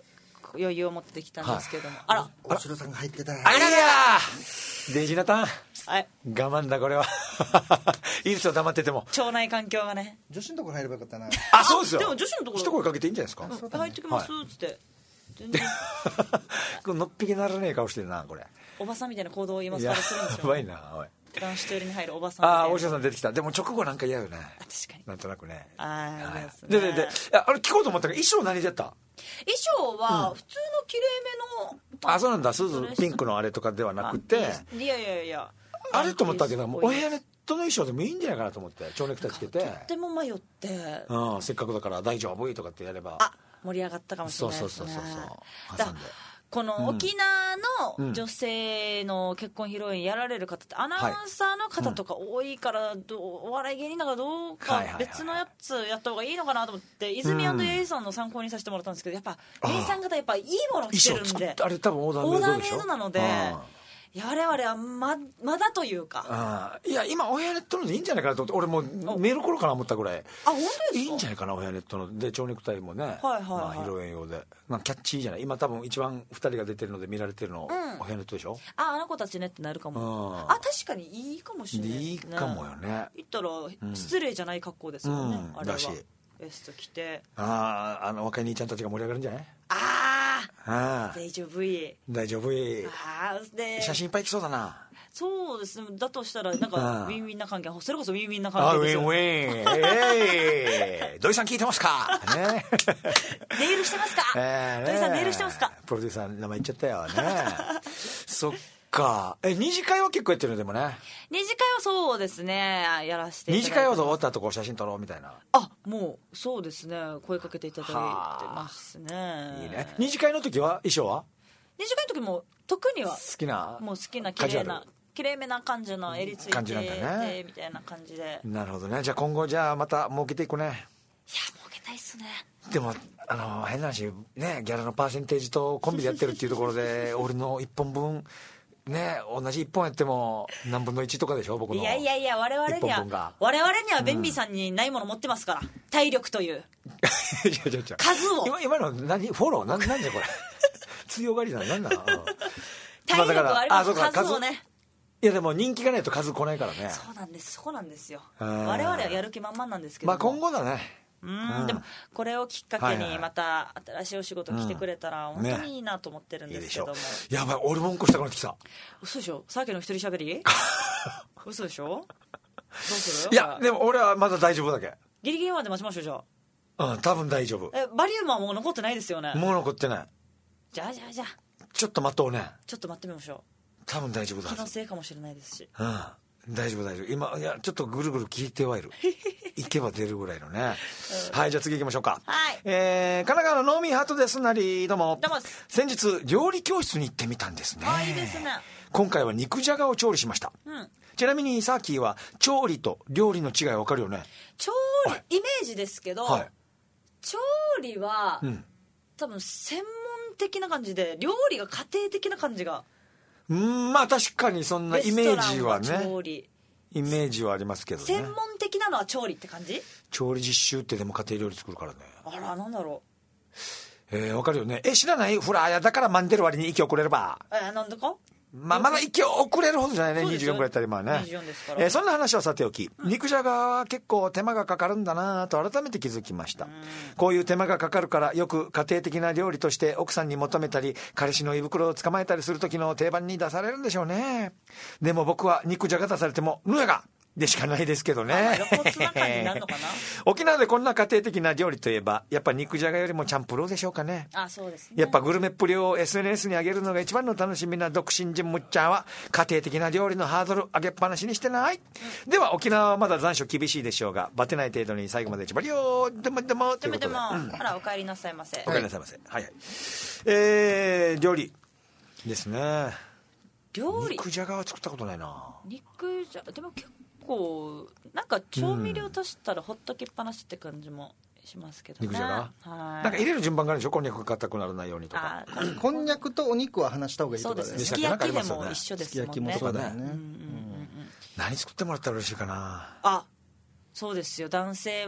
余裕を持ってきたんですけども、はい、あら大城さんが入ってた。 あいやデイジナタン、はい、我慢だこれはいいですよ黙ってても。 腸内環境がね。 女子のところ入ればよかったな。 あそうですよ。 でも女子のところ一声かけていいんじゃないですか。 うん、入ってきますっつって、はい、全然のっぴきならねえ顔してるなこれ。 おばさんみたいな行動を今更するんですよ。 やばいなおい。 男子トイレに入るおばさんみたいな。 ああ大城さん出てきた。でも直後なんか嫌よね。 確かになんとなくね。 ああ、はい、ですね。 ででであれ聞こうと思ったけど衣装何でやった？ 衣装は普通のきれいめの、 うん、あそうなんだ。スーツピンクのあれとかではなくて、 いやいやいやあれと思ったけどもお部屋ネットの衣装でもいいんじゃないかなと思って蝶ネクタイつけて。とっても迷って、 うん、せっかくだから大丈夫とかってやればあ盛り上がったかもしれないですね。 そうそうそうそう挟んでこの沖縄の女性の結婚披露宴やられる方ってアナウンサーの方とか多いからどうお笑い芸人だからどうか別のやつやった方がいいのかなと思って泉&エイさんの参考にさせてもらったんですけどやっぱエイさん方やっぱいいもの着てるんであれ多分オーダーメイドでしょ。 オーダーメイドなので我々は ま, まだというかあいや今お部屋ネットのでいいんじゃないかなと思って俺もうメール来るかな思ったぐらい。 あ本当ですか。 いいんじゃないかなお部屋ネットので蝶ネクタイもね、はいはいはいまあ、披露宴用でなんかキャッチーじゃない。今多分一番ふたりが出てるので見られてるの、うん、お部屋ネットでしょ。 ああの子たちねってなるかも、うん、あ確かにいいかもしれないですね。 いいかもよね。 言ったら失礼じゃない格好ですよね、うん、あれはだしベスト着てあああの若い兄ちゃんたちが盛り上がるんじゃない。 ああ大丈夫い大丈夫いあで写真いっぱい来そうだな。 そうですね。だとしたらなんかウィンウィンな関係それこそウィンウィンな関係ですよ。 あウィンウィンえー、土井さん聞いてますか、ね、 ネイルしてますか、えーね、土井さんネイルしてますか。 プロデューサー名前言っちゃったよねそっかえ二次会は結構やってるのでもね。 二次会はそうですねやらせていただいて二次会は終わったとこ写真撮ろうみたいな。 あもうそうですね声かけていただいてますね。 いいね。二次会の時は衣装は二次会の時も特には好きなもう好きな綺麗な綺麗めな感じの襟ついて感じなんだねみたいな感じで。 なるほどね。じゃあ今後じゃあまた儲けていくね。いや儲けたいっすね。 でもあの変な話ねギャラのパーセンテージとコンビでやってるっていうところで俺のいっぽんぶんね同じいっぽんやっても何分のいちとかでしょ僕の。 いやいやいや我々には我々にはベンビーさんにないもの持ってますから、うん、体力という数を今今の何フォローなんなんでこれ強がりなのなんなの体力はあります、まあ、数をね。 いやでも人気がないと数来ないからね。 そうなんですそこなんですよ。我々はやる気満々なんですけどまあ今後だね。 うん、うん、でもこれをきっかけにまた新しいお仕事来てくれたら本当にいいなと思ってるんですけども、ね、いいやばい俺もうんこしたくなってきた。 嘘でしょさっきの一人喋り嘘でしょどうする。 いやでも俺はまだ大丈夫だけ。 ギリギリまで待ちましょうじゃあ。うん多分大丈夫。 えバリウムはもう残ってないですよね。 もう残ってない。 じゃあじゃあじゃあちょっと待とうね。ちょっと待ってみましょう。 多分大丈夫だ。 気のせいかもしれないですし。 うん大丈夫大丈夫。今いやちょっとぐるぐる聞いてはいる行けば出るぐらいのね、うん、はいじゃあ次行きましょうか。 はい、 えー、神奈川のノーミーハートですなりどうも。 どうも。 先日料理教室に行ってみたんですね。 あいいですね。 今回は肉じゃがを調理しました、うん、ちなみにサーキーは調理と料理の違い分かるよね。 調理イメージですけど、はい、調理は、うん、多分専門的な感じで料理が家庭的な感じがうんまあ確かにそんなイメージはね調理イメージはありますけどね。 専門的なのは調理って感じ。 調理実習ってでも家庭料理作るからね。 あらなんだろうえー、分かるよね。え知らないフラーやだからマンデる割に息遅れればえー、なんでかまあ、まだ息遅れるほどじゃないね。にじゅうよんぐらいやったら今はね。 にじゅうよんですから、 えー、そんな話はさておき、うん、肉じゃがは結構手間がかかるんだなと改めて気づきました、うん、こういう手間がかかるからよく家庭的な料理として奥さんに求めたり彼氏の胃袋を捕まえたりする時の定番に出されるんでしょうね。でも僕は肉じゃが出されてもぬやがでしかないですけどね。沖縄でこんな家庭的な料理といえばやっぱ肉じゃがよりもチャンプルーでしょうかね。 あそうですね。 やっぱグルメっぷりを エスエヌエス に上げるのが一番の楽しみな独身人むっちゃんは家庭的な料理のハードル上げっぱなしにしてない、うん、では沖縄はまだ残暑厳しいでしょうがバテない程度に最後までちばりよーでもでもでもでも、うん、あらお帰りなさいませ。 お帰りなさいませ。はいはい。えー、料理ですね。 料理肉じゃがは作ったことないな。 肉じゃでも結構こうなんか調味料足したらほっときっぱなしって感じもしますけどね。 肉じゃが、はい、なんか入れる順番があるでしょ。こんにゃくが硬くならないようにとか。 こんにゃくとお肉は離した方がいいとかですね。すき焼きでも一緒ですもんね。すき焼きもそうだよね、うんうんうん、 何作ってもらったら嬉しいかな。 あそうですよ。男性は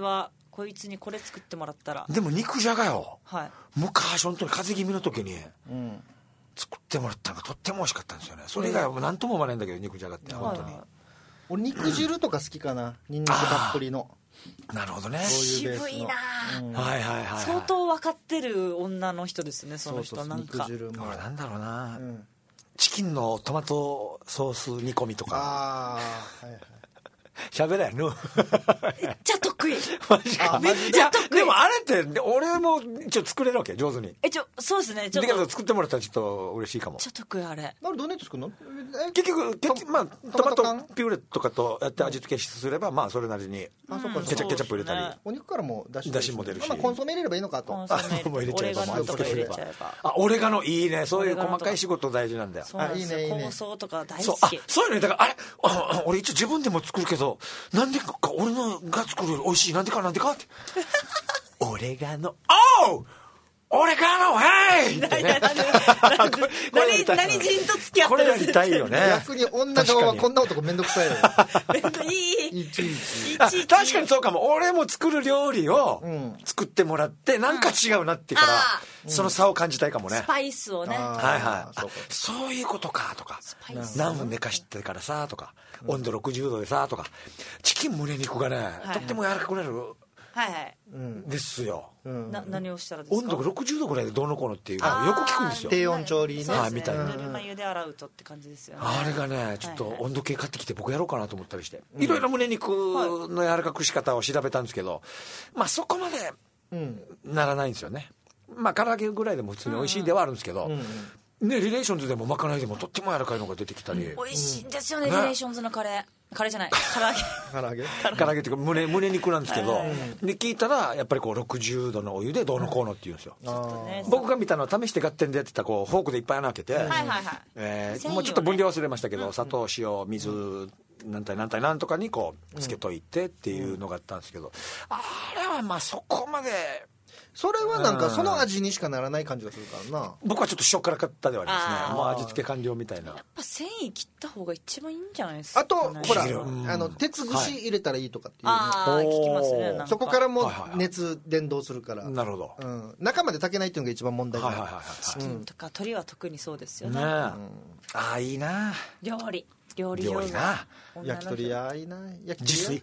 こいつにこれ作ってもらったら。 でも肉じゃがよ、 はい、 昔本当に風邪気味の時に作ってもらったのがとっても美味しかったんですよね。それ以外は何とも思わないんだけど、肉じゃがって本当に、 俺肉汁とか好きかな、ニンニクたっぷりの。 なるほどね。 渋いな、 うん、はいはいはい、 相当分かってる女の人ですね、その人。そうそう、なんか肉汁もなんだろうな、うん、チキンのトマトソース煮込みとか。ああ、はいはい、喋らんのめっちゃ得意。 マジか。めっちゃ得意。でもあれって俺もちょっと作れるわけ、上手に。 え、ちょ、そうですね、ちょっとだけど作ってもらったらちょっと嬉しいかも。 ちょっと得意。あれあれどうやって作るの？ 結局結局まあトマトピューレとかとやって味付けすれば、まあそれなりにケチャケチャップ入れたり、 お肉からもだしだしも出るし、 まあコンソメ入れればいいのかと。 コンソメもう入れちゃえば、 オレガノとか入れちゃえば。 あ、オレガノいいね。そういう細かい仕事大事なんだよ。 そうなんですよ。 いいねいいね。 香草とか大好き。 そう、あ、そういうのだからあれ、あ、俺一応自分でも作るけど、なんでか俺のが作るより美味しい、なんでかなんでかって。オレガノ、おうオレガノ、ヘイってね。 何、何人と付き合ってるんですか。 これやりたいよね。 逆に女側はこんな男めんどくさいよ。 いい。 いちいち。 確かにそうかも。俺も作る料理を作ってもらって、なんか違うなってから、その差を感じたいかもね。 スパイスをね。 はいはい。そういうことかとか。何分寝かしてからさとか、温度ろくじゅうどでさとか。チキン胸肉がね、とっても柔らかくなる。 はいはい、 ですよ、 うん、な何をしたらですか。 温度がろくじゅうどぐらいでどうのこうのっていうよく聞くんですよ。 低温調理ね、 はい、みたいな。 ぬるま湯で洗うとって感じですよね。 あれがねちょっと温度計買ってきて僕やろうかなと思ったりして、いろいろ胸肉の柔らかくし方を調べたんですけど、まあそこまでならないんですよね。まあ唐揚げぐらいでも普通に美味しいではあるんですけど、ね、リレーションズでもまかないでもとっても柔らかいのが出てきたり、 美味しいんですよね、リレーションズのカレー。カレーじゃない、唐揚げ。 唐揚げ唐揚げっていうか胸胸肉なんですけど、で聞いたらやっぱりこうろくじゅうどのお湯でどうのこうのって言うんですよ。僕が見たのは試してガッテンでやってたこうフォークでいっぱい穴開けて、もうちょっと分量忘れましたけど、砂糖塩水何体何体何とかにこうつけといてっていうのがあったんですけど、あれはまあそこまで。 それはなんかその味にしかならない感じがするからな。 僕はちょっと塩辛かったではありますね。もう味付け完了みたいな。 やっぱ繊維切った方が一番いいんじゃないですか。 あとほら、あの鉄串入れたらいいとかっていう、 ああ聞きますね。 そこからも熱伝導するから。 なるほど。 中まで炊けないっていうのが一番問題だ。 チキンとか鶏は特にそうですよね。 ああいいな。 料理料理料理な。 焼き鳥やいいな。焼き鳥。 自炊。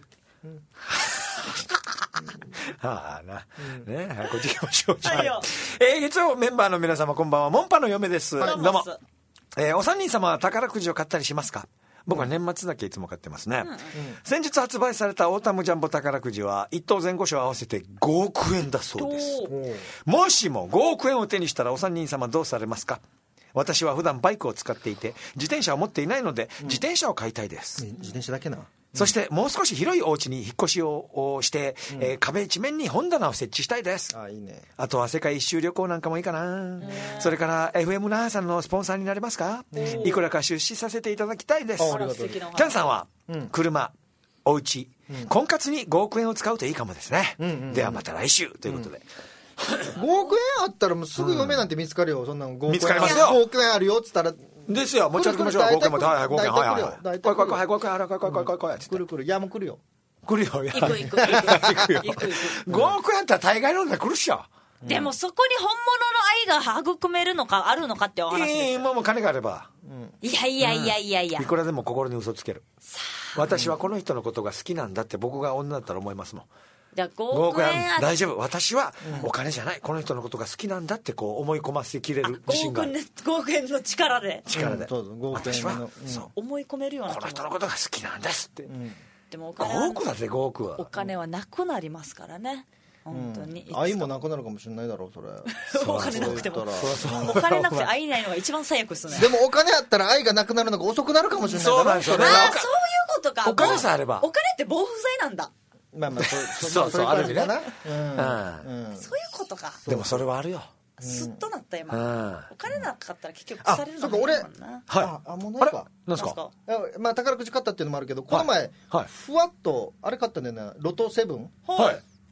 はあな、うん、ねえこっち行きましょう。はい、えー、月曜メンバーの皆様こんばんは、モンパの嫁です。どうも、えー、お三人様は宝くじを買ったりしますか？僕は年末だけいつも買ってますね、うんうん、先日発売されたオータムジャンボ宝くじはいっ等前後賞合わせてごおくえんだそうです。もしもごおくえんを手にしたらお三人様どうされますか？私は普段バイクを使っていて自転車を持っていないので自転車を買いたいです、 うん、自転車だけな。 そしてもう少し広いお家に引っ越しをして、うん、えー、壁一面に本棚を設置したいです。 あ, いい、ね、 あとは世界一周旅行なんかもいいかな。それから エフエム 那覇さんのスポンサーになれますか？いくらか出資させていただきたいです。キャンさんは、うん、車、お家、うん、婚活にごおくえんを使うといいかもですね、うんうんうん、ではまた来週ということで、 うん、ごおくえんあったらもうすぐ嫁なんて見つかるよ、うん、そんなのごおくえん見つかりますよ。 ごおくえんあるよっつったらですよ、持ち歩きましょう。ごおくえんまで、はいはい、ごおくえん、はいはいはい、来い来い来い、ごおくえん、はい来い来い来い来い来い、 来る来る、いやもう来るよ来るよ、 行く行く行く行くごおくえんって大概のんだ来るっしょ。 でもそこに本物の愛が育めるのかあるのかってお話です。 今も金があれば、 いやいやいやいやいや、 いくらでも心に嘘つける。私はこの人のことが好きなんだって僕が女だったら思いますもん。 じゃあごおくえん大丈夫、私はお金じゃない、うん、この人のことが好きなんだってこう思い込ませきれる自信がある。 ごおくえんの力で力で、 うん、 私は、うん、 そう思い込めるような、 この人のことが好きなんですって、うん、 でもお金はごおくだぜ、ごおくは。 お金はなくなりますからね、本当に、 うん、愛もなくなるかもしれないだろうそれお金なくてもお金なくて愛ないのが一番最悪ですね。 でもお金あったら愛がなくなるのが遅くなるかもしれないだろう。 そうなんですよね。 ああそういうことか。 お金さえあれば。 お金って防腐剤なんだ。 まあまあそうそう、ある意味ね、 そういうことか。 でもそれはあるよ。 スッとなった今。お金なかったら結局腐れるのもいいもんな。 はい。 あ、もうないか。 何ですか？ まあ宝くじ買ったっていうのもあるけど、この前ふわっとあれ買ったんだよね、ロトセブン。 はい。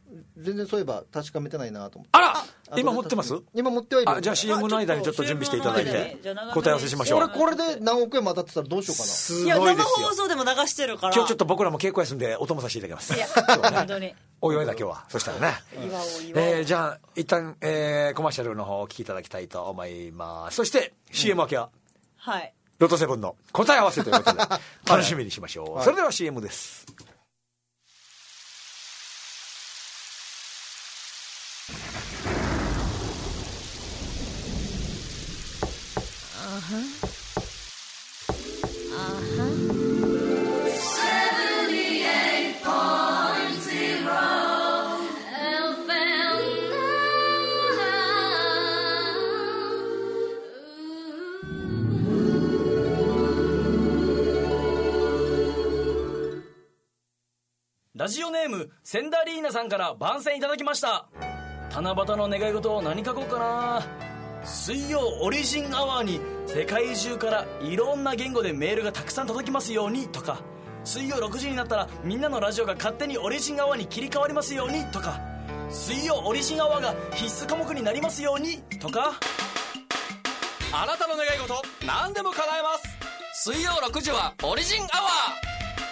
全然そういえば確かめてないなと思って。 あら今持ってます？ 今持ってはいる。 あじゃあ シーエム の間にちょっと準備していただいて答え合わせしましょう。 俺これで何億円も当たってたらどうしようかな。 すごいですよ。 いや生放送でも流してるから。 今日ちょっと僕らも稽古休んでお供させていただきます。 いや本当にお祝いだ今日は。そしたらね祝おう祝おう、 えー、じゃあ一旦、えー、コマーシャルの方をお聞きいただきたいと思います。そして シーエム 明けは、 うん、はいロトセブンの答え合わせということで楽しみにしましょう、はい、それでは シーエム です。 ラジオネームセンダリーナさんから番宣いただきました。七夕の願い事を何書こうかな。水曜オリジンアワーに世界中からいろんな言語でメールがたくさん届きますようにとか、水曜ろくじになったらみんなのラジオが勝手にオリジンアワーに切り替わりますようにとか、水曜オリジンアワーが必須科目になりますようにとか。 あなたの願い事何でも叶えます。水曜ろくじはオリジンアワー。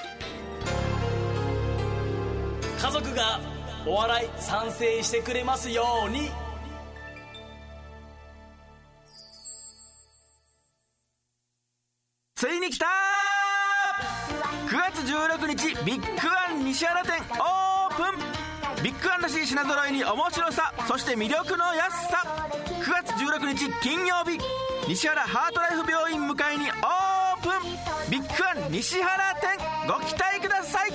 家族がお笑い賛成してくれますように。 ついに来たーくがつじゅうろくにちビッグワン西原店オープン。ビッグワンらしい品揃えに面白さ、そして魅力の安さ。くがつじゅうろくにち金曜日、西原ハートライフ病院向かいにオープン。ビッグワン西原店、ご期待ください。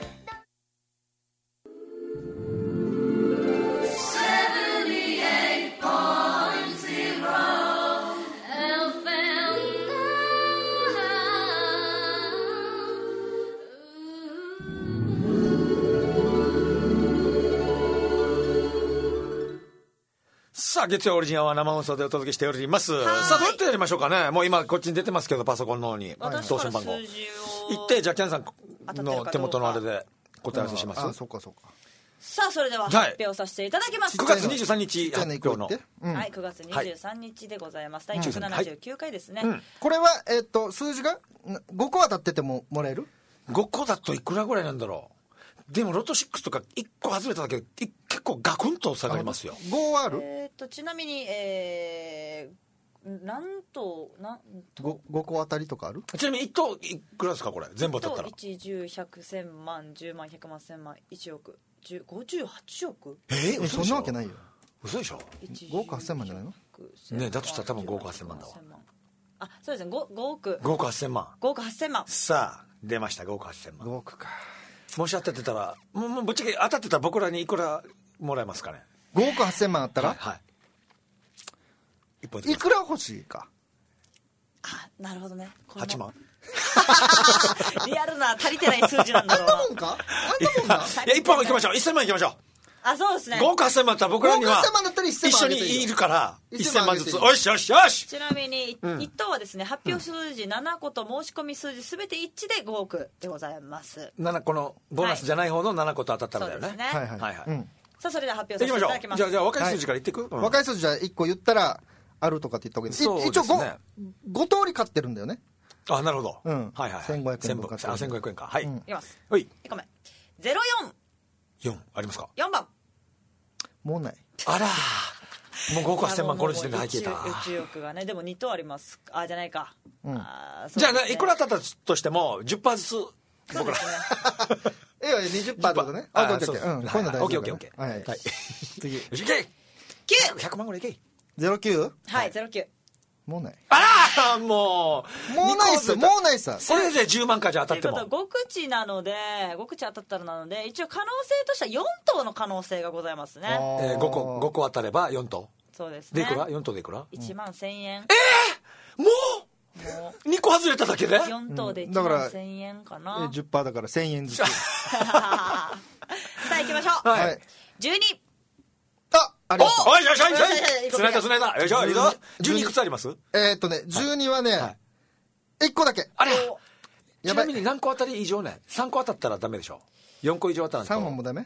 さあ月曜オリジンアワー生放送でお届けしております。さあどうやってやりましょうかね。もう今こっちに出てますけどパソコンの方に当選番号いってじゃあキャンさんの手元のあれで答え合わせします。 ああそうかそうか。 さあそれでは発表させていただきます。 くがつにじゅうさんにち発表の、 うん、はいくがつにじゅうさんにちでございます。だいひゃくななじゅうきゅうかいですね、うんうん、 これは、えー、っと数字がごこ当たっててももらえる。 ごこだといくらぐらいなんだろう。でもロトろくとかいっこ外れただけで結構ガクンと下がりますよ。 ごはある。 えー、っとちなみに、えー、なんとなんと 5, 5個当たりとかある。 ちなみにいっ等いくらですかこれ全部当たったら。 いち、じゅう、ひゃく、せんまん、じゅうまん、ひゃくまん、せんまん、いちおく、ごじゅうはちおく。 えー、 そんなわけないよ。 嘘でしょ。 ごおくはっせんまんじゃないのね。だとしたら多分ごおくはっせんまんだわ。 あそうですね 5, 5億ごおくはっせんまんごおくはっせんまん。 さあ出ましたごおくはっせんまん。 ごおくか。 もし当たってたらもうもうぶっちゃけ当たってたら僕らにいくらもらえますかね。 ごおくはっせんまんあったら、 はい、はい、いっぽんいくら欲しいか。 あなるほどね。 はちまんリアルな足りてない数字なんだろうな。 あんなもんかあんなもんかいやいっぽんいきましょう。せんまんいきましょう。 あそうですね。 ごおくはっせんまんだったら僕らには一緒にいるからせんまんずつ。よしよしよし。 ちなみにいっ等はですね発表数字ななこと申し込み数字すべて一致でごおくでございます。 ななこのボーナスじゃない方のななこと当たったらだよね。 そうですね。 はいはいはい、うん、 さあそれでは発表させていただきます。 じゃあじゃあ若い数字から言っていく、 はいうん、若い数字じゃあいっこ言ったらあるとかって言ったわけです。 そうですね。 一応 ご, ご通り買ってるんだよね。 あなるほど、 うん、 はいはい、はい、 せんごひゃくえん分買ってる。 あせんごひゃくえんか。はい、うん、 いきます。 はいいっこめゼロよんよんありますか。 よんばんもうない。 あらもうごおくはっせんまんこの時点で入っていた。 いちおくがね。でもに等あります。あじゃないか、 うん、 あじゃあ、ね、いくら当たったとしても じゅっパーセント ずつ僕らええ にじゅっパーセント ってことね。あオッケーオッケー、うん、こういうの大事だから。 オッケーオッケーオッケー。 はいはい、はい、次よしいけきゅうひゃくまんぐらいいけ。 ゼロきゅうはいゼロきゅうもうない。 あらもうもうないっすもうないっす。 それでじゅうまんか。じゃあ当たってもということはご口なのでご口当たったらなので一応可能性としてはよん等の可能性がございますね。 えー、ごこごこ当たればよん等。 そうですね。 でいくらよん等でいくらいちまんせんえん。 えー、もうもうにこ外れただけでよん等でいちまんせんえんかな、 うん、じゅっパーセント だからせんえんずつさあ行きましょう。 はい、じゅうにあありがとう。 おいよいしょよいしょつないだつないだよいしょいいぞ。じゅうにいくつあります。 えー、っとねじゅうにはね、はい、いっこだけ。 あれちなみに何個当たり以上ね。さんこ当たったらダメでしょ。よんこ以上当たらないとさん問もダメ。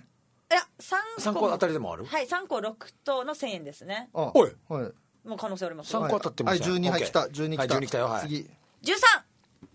いやさんこさんこ当たりでもある？ はい、さんころく等のせんえんですね。 あおい、 はい、 もう可能性あります。 さんこ当たってますよ。 はい、じゅうに、はい、来た、じゅうに来た、 はい、じゅうに来たよ、はい、 次じゅうさん。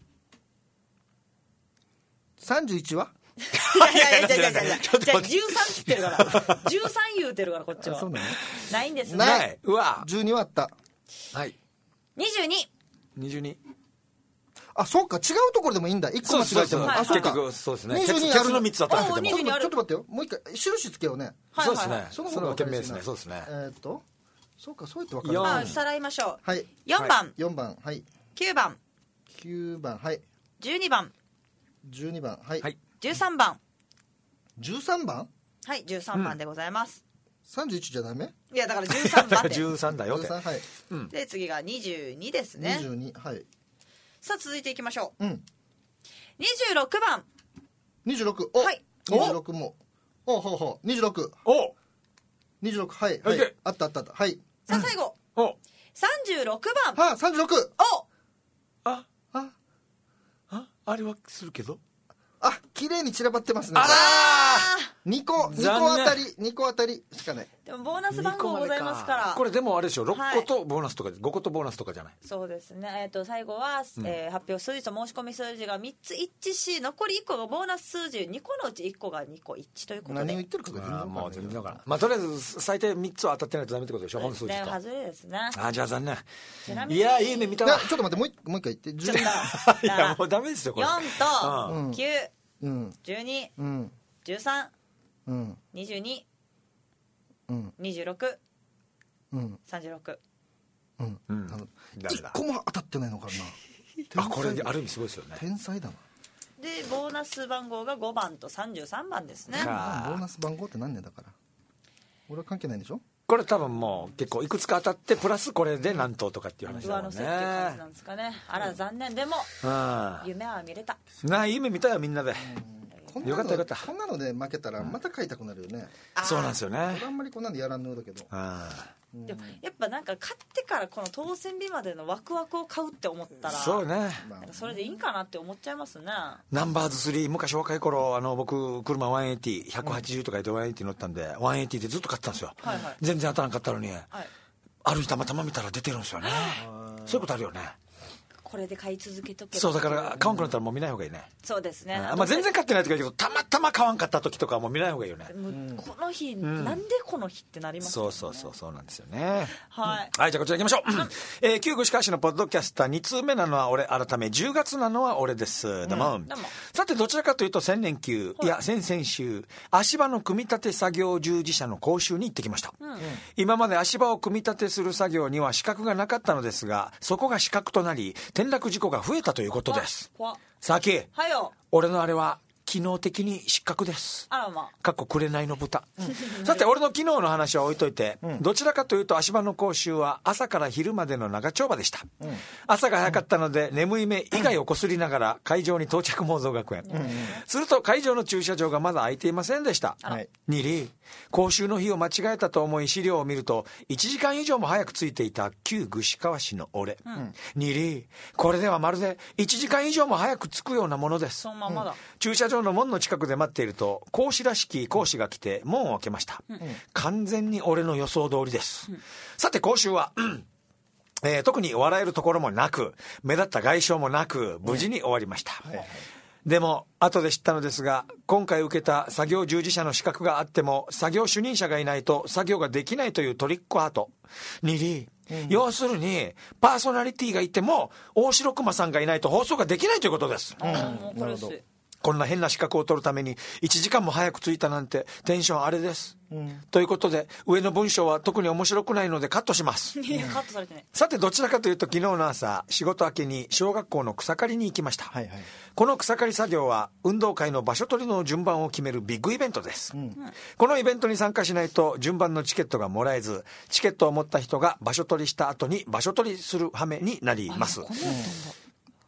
さんじゅういちはいやいやいやいやいやいや、じゃあじゅうさんつってるからじゅうさん言うてるからこっちは。 そうなの？ ないんですね。 ない。 うわ、 じゅうにはあった。 はい、 にじゅうに。 にじゅうに。 あ、そうか、違うところでもいいんだ。いっこ間違えても。あ、そうか。 結局そうですね。 にじゅうにケツのみっつ当たってても。 ちょっと待ってよ、もう一回印つけようね。 そうですね。 その方が賢明ですね。そうですね。 えっとそうか、そうやって分かる。 まあさらいましょう。 はい。 よんばん、 よんばん、はい。 きゅうばん、 きゅうばん、はい。 じゅうにばん、 じゅうにばん、はい。 じゅうさんばん、 じゅうさんばん、 はい、じゅうさんばんでございます。 さんじゅういちじゃダメ？ いやだからじゅうさんばんでじゅうさんだよって。 じゅうさん、はい。 で次がにじゅうにですね。 にじゅうに、はい。 さあ続いていきましょう。うん。 にじゅうろくばん。 にじゅうろく。お、 はい。 にじゅうろくも。お、ほうほう。にじゅうろく。 お。 にじゅうろく、はい、はい。あったあったあった。はい。 さあ最後。 お。 さんじゅうろくばん。 はあ、さんじゅうろく。 お。 あ、 あ、 あ、あれはするけど。 あ、綺麗に散らばってますね。 あらー、にこ、にこあたり、にこあたりしかない。 でもボーナス番号ございますから。 これでもあれでしょ、ろっことボーナスとかごことボーナスとかじゃない？ そうですね。えっと最後は、うん、えー、発表数字と申し込み数字がみっつ一致し、残りいっこがボーナス数字、にこのうちいっこがにこ一致ということで。 何を言ってるかが全然わもう全然わからん。まあとりあえず最低みっつは当たってないとダメってことでしょ、本数字と。 外れですね。 あ、じゃあ残念。 ちなみにいや、いい目見たわ。 ちょっと待って、もう一もう一回言って。 いやもうダメですよこれ。 よんときゅう、 うん、 じゅうに、 うん、 じゅうさん、 うん、 にじゅうに、 うん、 にじゅうろく、 うん、 さんじゅうろく、 うん、うん、いっこも当たってないのかな。 あ、これある意味すごいですよね。 天才だな。 でボーナス番号がごばんとさんじゅうさんばんですね。 ボーナス番号って何年だから。俺は関係ないんでしょ。 これ多分もう結構いくつか当たってプラスこれで何等とかっていう話だもんね。 上乗せっていう感じなんですかね。あら残念。でも夢は見れたなあ。夢見たよみんなで。よかったよかった。 こんなので負けたらまた買いたくなるよね。 そうなんですよね。 あんまりこんなんでやらんのだけど。 でもやっぱなんか買ってからこの当選日までのワクワクを買うって思ったら、 そうね、 それでいいかなって思っちゃいますね。 ナンバーズスリー、昔若い頃あの僕車ひゃくはちじゅう、ひゃくはちじゅうとか言ってひゃくはちじゅう乗ったんで、ひゃくはちじゅうでずっと買ってたんですよ、はいはい、全然当たらなかったのに、はい、ある日たまたま見たら出てるんですよね。そういうことあるよね。これで買い続けとけば。そうだから買わんくなったらもう見ない方がいいね。そうですね、まあ、全然買ってない時だけどたまたま買わんかった時とかはもう見ない方がいいよね。この日、うん、なんでこの日ってなりますよね。そうそうそうそうなんですよね。はい、はい、じゃあこちら行きましょう、うんえー、旧具志川市のポッドキャスターに通目なのは俺、改めじゅうがつなのは俺です。どうも、うん、どうも。さてどちらかというと先連休、はい、いや先々週足場の組み立て作業従事者の講習に行ってきました、うん、今まで足場を組み立てする作業には資格がなかったのですが、そこが資格となり転落事故が増えたということです。さき、はよ、俺のあれは機能的に失格です。あらまあ。かっこ紅の豚。さて俺の機能の話は置いといて、うん、どちらかというと足場の講習は朝から昼までの長丁場でした。うん、朝が早かったので、うん、眠い目以外をこすりながら会場に到着妄想学園。うん、すると会場の駐車場がまだ空いていませんでした。にり講習の日を間違えたと思い資料を見るといちじかん以上も早く着いていた旧具志川市の俺。うん、にりこれではまるでいちじかん以上も早く着くようなものです。そのままだ。うん、駐車場の門の近くで待っていると講師らしき講師が来て門を開けました。うん、完全に俺の予想通りです。うん、さて講習は、うんえー、特に笑えるところもなく目立った外傷もなく無事に終わりました。うんはいはい、でも後で知ったのですが、今回受けた作業従事者の資格があっても作業主任者がいないと作業ができないというトリックアートにり、うん、要するにパーソナリティがいても大城熊さんがいないと放送ができないということです。うん、なるほど。こんな変な資格を取るためにいちじかんも早く着いたなんてテンションあれです。うん、ということで上の文章は特に面白くないのでカットします。いやカットされてない。さてどちらかというと昨日の朝仕事明けに小学校の草刈りに行きました。はいはい、この草刈り作業は運動会の場所取りの順番を決めるビッグイベントです。うん、このイベントに参加しないと順番のチケットがもらえず、チケットを持った人が場所取りした後に場所取りする羽目になります。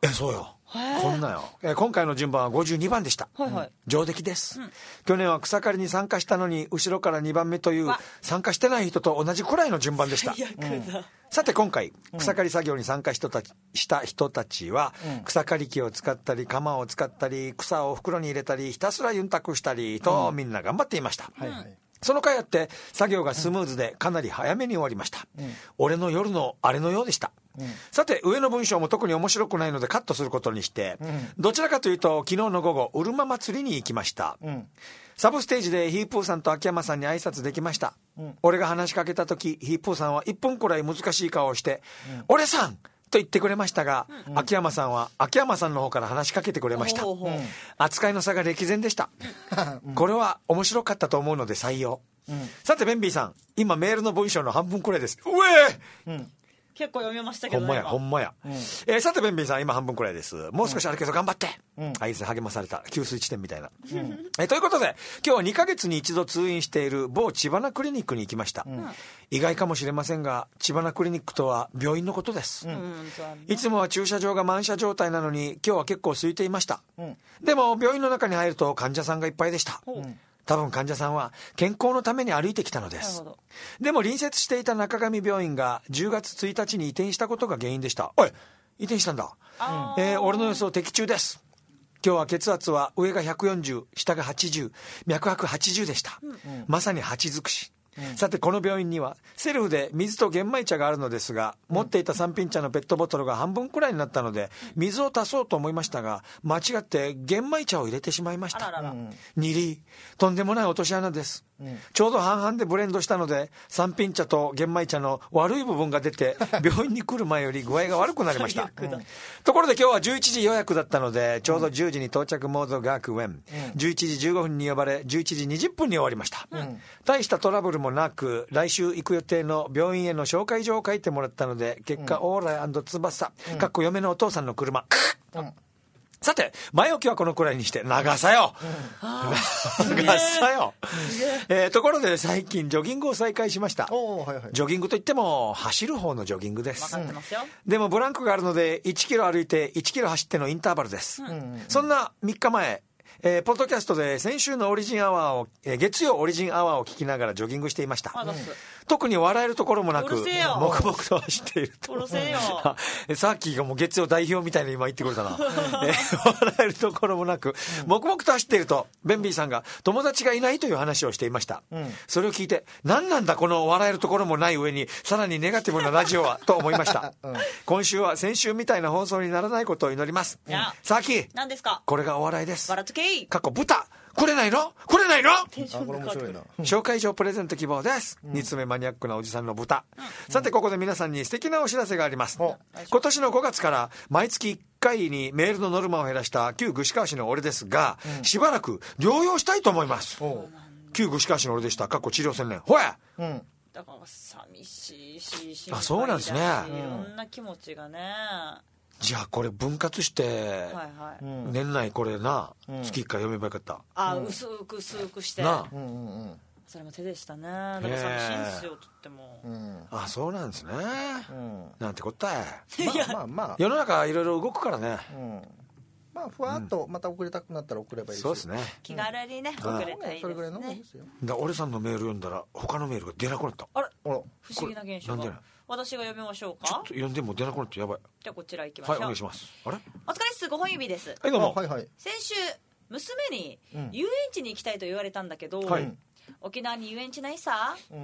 えそうよこんなよ、えー今回の順番はごじゅうにばんでした、 はいはい、 上出来です、うん、去年は草刈りに参加したのに後ろからにばんめという参加してない人と同じくらいの順番でした、うん、さて今回草刈り作業に参加した人たちは、うん、草刈り機を使ったり鎌を使ったり草を袋に入れたりひたすらユンタクしたりと、うん、みんな頑張っていました、はいはい、その回あって作業がスムーズでかなり早めに終わりました、うん、俺の夜のあれのようでした、うん、さて上の文章も特に面白くないのでカットすることにして、うん、どちらかというと昨日の午後うるま祭りに行きました、うん、サブステージでヒープーさんと秋山さんに挨拶できました、うん、俺が話しかけた時ヒープーさんはいっぷんくらい難しい顔をして、うん、俺さんと言ってくれましたが、うん、秋山さんは秋山さんの方から話しかけてくれました、うん、扱いの差が歴然でした、うん、これは面白かったと思うので採用、うん、さてベンビーさん今メールの文章の半分くらいです。うえー、うん結構読みましたけど、ね、 ほんまやほんまや、うんえー、さてベンビーさん今半分くらいです。もう少しあるけど頑張って、うん、あいつに励まされた給水地点みたいな、うんえー、ということで今日はにかげつに一度通院している某千葉なクリニックに行きました、うん、意外かもしれませんが千葉なクリニックとは病院のことです、うん、いつもは駐車場が満車状態なのに今日は結構空いていました、うん、でも病院の中に入ると患者さんがいっぱいでした、うん多分患者さんは健康のために歩いてきたのです。でも隣接していた中上病院がじゅうがつついたちに移転したことが原因でした。おい移転したんだ、えー、俺の予想的中です。今日は血圧は上がひゃくよんじゅう下がはちじゅう脈拍はちじゅうでした、うん、まさに蜂尽くし、うん、さてこの病院にはセルフで水と玄米茶があるのですが、持っていた三品茶のペットボトルが半分くらいになったので水を足そうと思いましたが間違って玄米茶を入れてしまいました。あらららにリとんでもない落とし穴です、うん、ちょうど半々でブレンドしたので三品茶と玄米茶の悪い部分が出て病院に来る前より具合が悪くなりました、うん、ところで今日はじゅういちじ予約だったのでちょうどじゅうじに到着モード学園、うん、じゅういちじじゅうごふんに呼ばれじゅういちじにじゅっぷんに終わりました、うん、大したトラブルもなく来週行く予定の病院への紹介状を書いてもらったので結果、うん、オーライ&翼、うん、かっこ嫁のお父さんの車、うん、さて前置きはこのくらいにして長さよ、うん、長さよ、えー、ところで最近ジョギングを再開しました。お、はいはい、ジョギングといっても走る方のジョギングです。分かってますよ。でもブランクがあるのでいちキロ歩いていちキロ走ってのインターバルです、うん、そんなみっかまええー、ポッドキャストで先週のオリジンアワーを、えー、月曜オリジンアワーを聞きながらジョギングしていました、うん、特に笑えるところもなく黙々と走っているとうるせえよさっきがもう月曜代表みたいに今言ってくれたな、えー、笑えるところもなく、うん、黙々と走っているとベンビーさんが友達がいないという話をしていました、うん、それを聞いて何なんだこの笑えるところもない上にさらにネガティブなラジオはと思いました、うん、今週は先週みたいな放送にならないことを祈ります。さっき何ですかこれがお笑いです。笑っとけい過去豚くれないのくれないのテンションが変わってくる。紹介状プレゼント希望です、うん、煮詰めマニアックなおじさんの豚、うん、さてここで皆さんに素敵なお知らせがあります、うん、今年のごがつから毎月いっかいにメールのノルマを減らした旧串川市の俺ですが、うん、しばらく療養したいと思います。旧串川市の俺でした過去治療専念ほや、うん、だから寂しいし心配だし、あ、そうなんですね、いろんな気持ちがね。じゃあこれ分割して、はいはい、年内これな、うん、月いっかい読めばよかった。あ、うん、薄く薄くしてな、うんうんうん、それも手でしたね。だから寂しいんですよとっても、うん、あ、そうなんですね、うん、なんてこったいまあまあまあ世の中いろいろ動くからね、うん、まあふわっとまた送りたくなったら送ればいいですよ、うん、そうですね、気軽にね、うん、送れたらいいですね。それぐらいのもんですよ。だ俺さんのメール読んだら他のメールが出なくなった。あれ、あら不思議な現象が。なんで私が読みましょうか。ちょっと読んでも出なくなってやばい。じゃあこちら行きましょう。はい、お願いします。あれお疲れっす、ごほん指です。はい、どうも。はいはい、先週娘に遊園地に行きたいと言われたんだけど、うん、沖縄に遊園地ないさ、うん、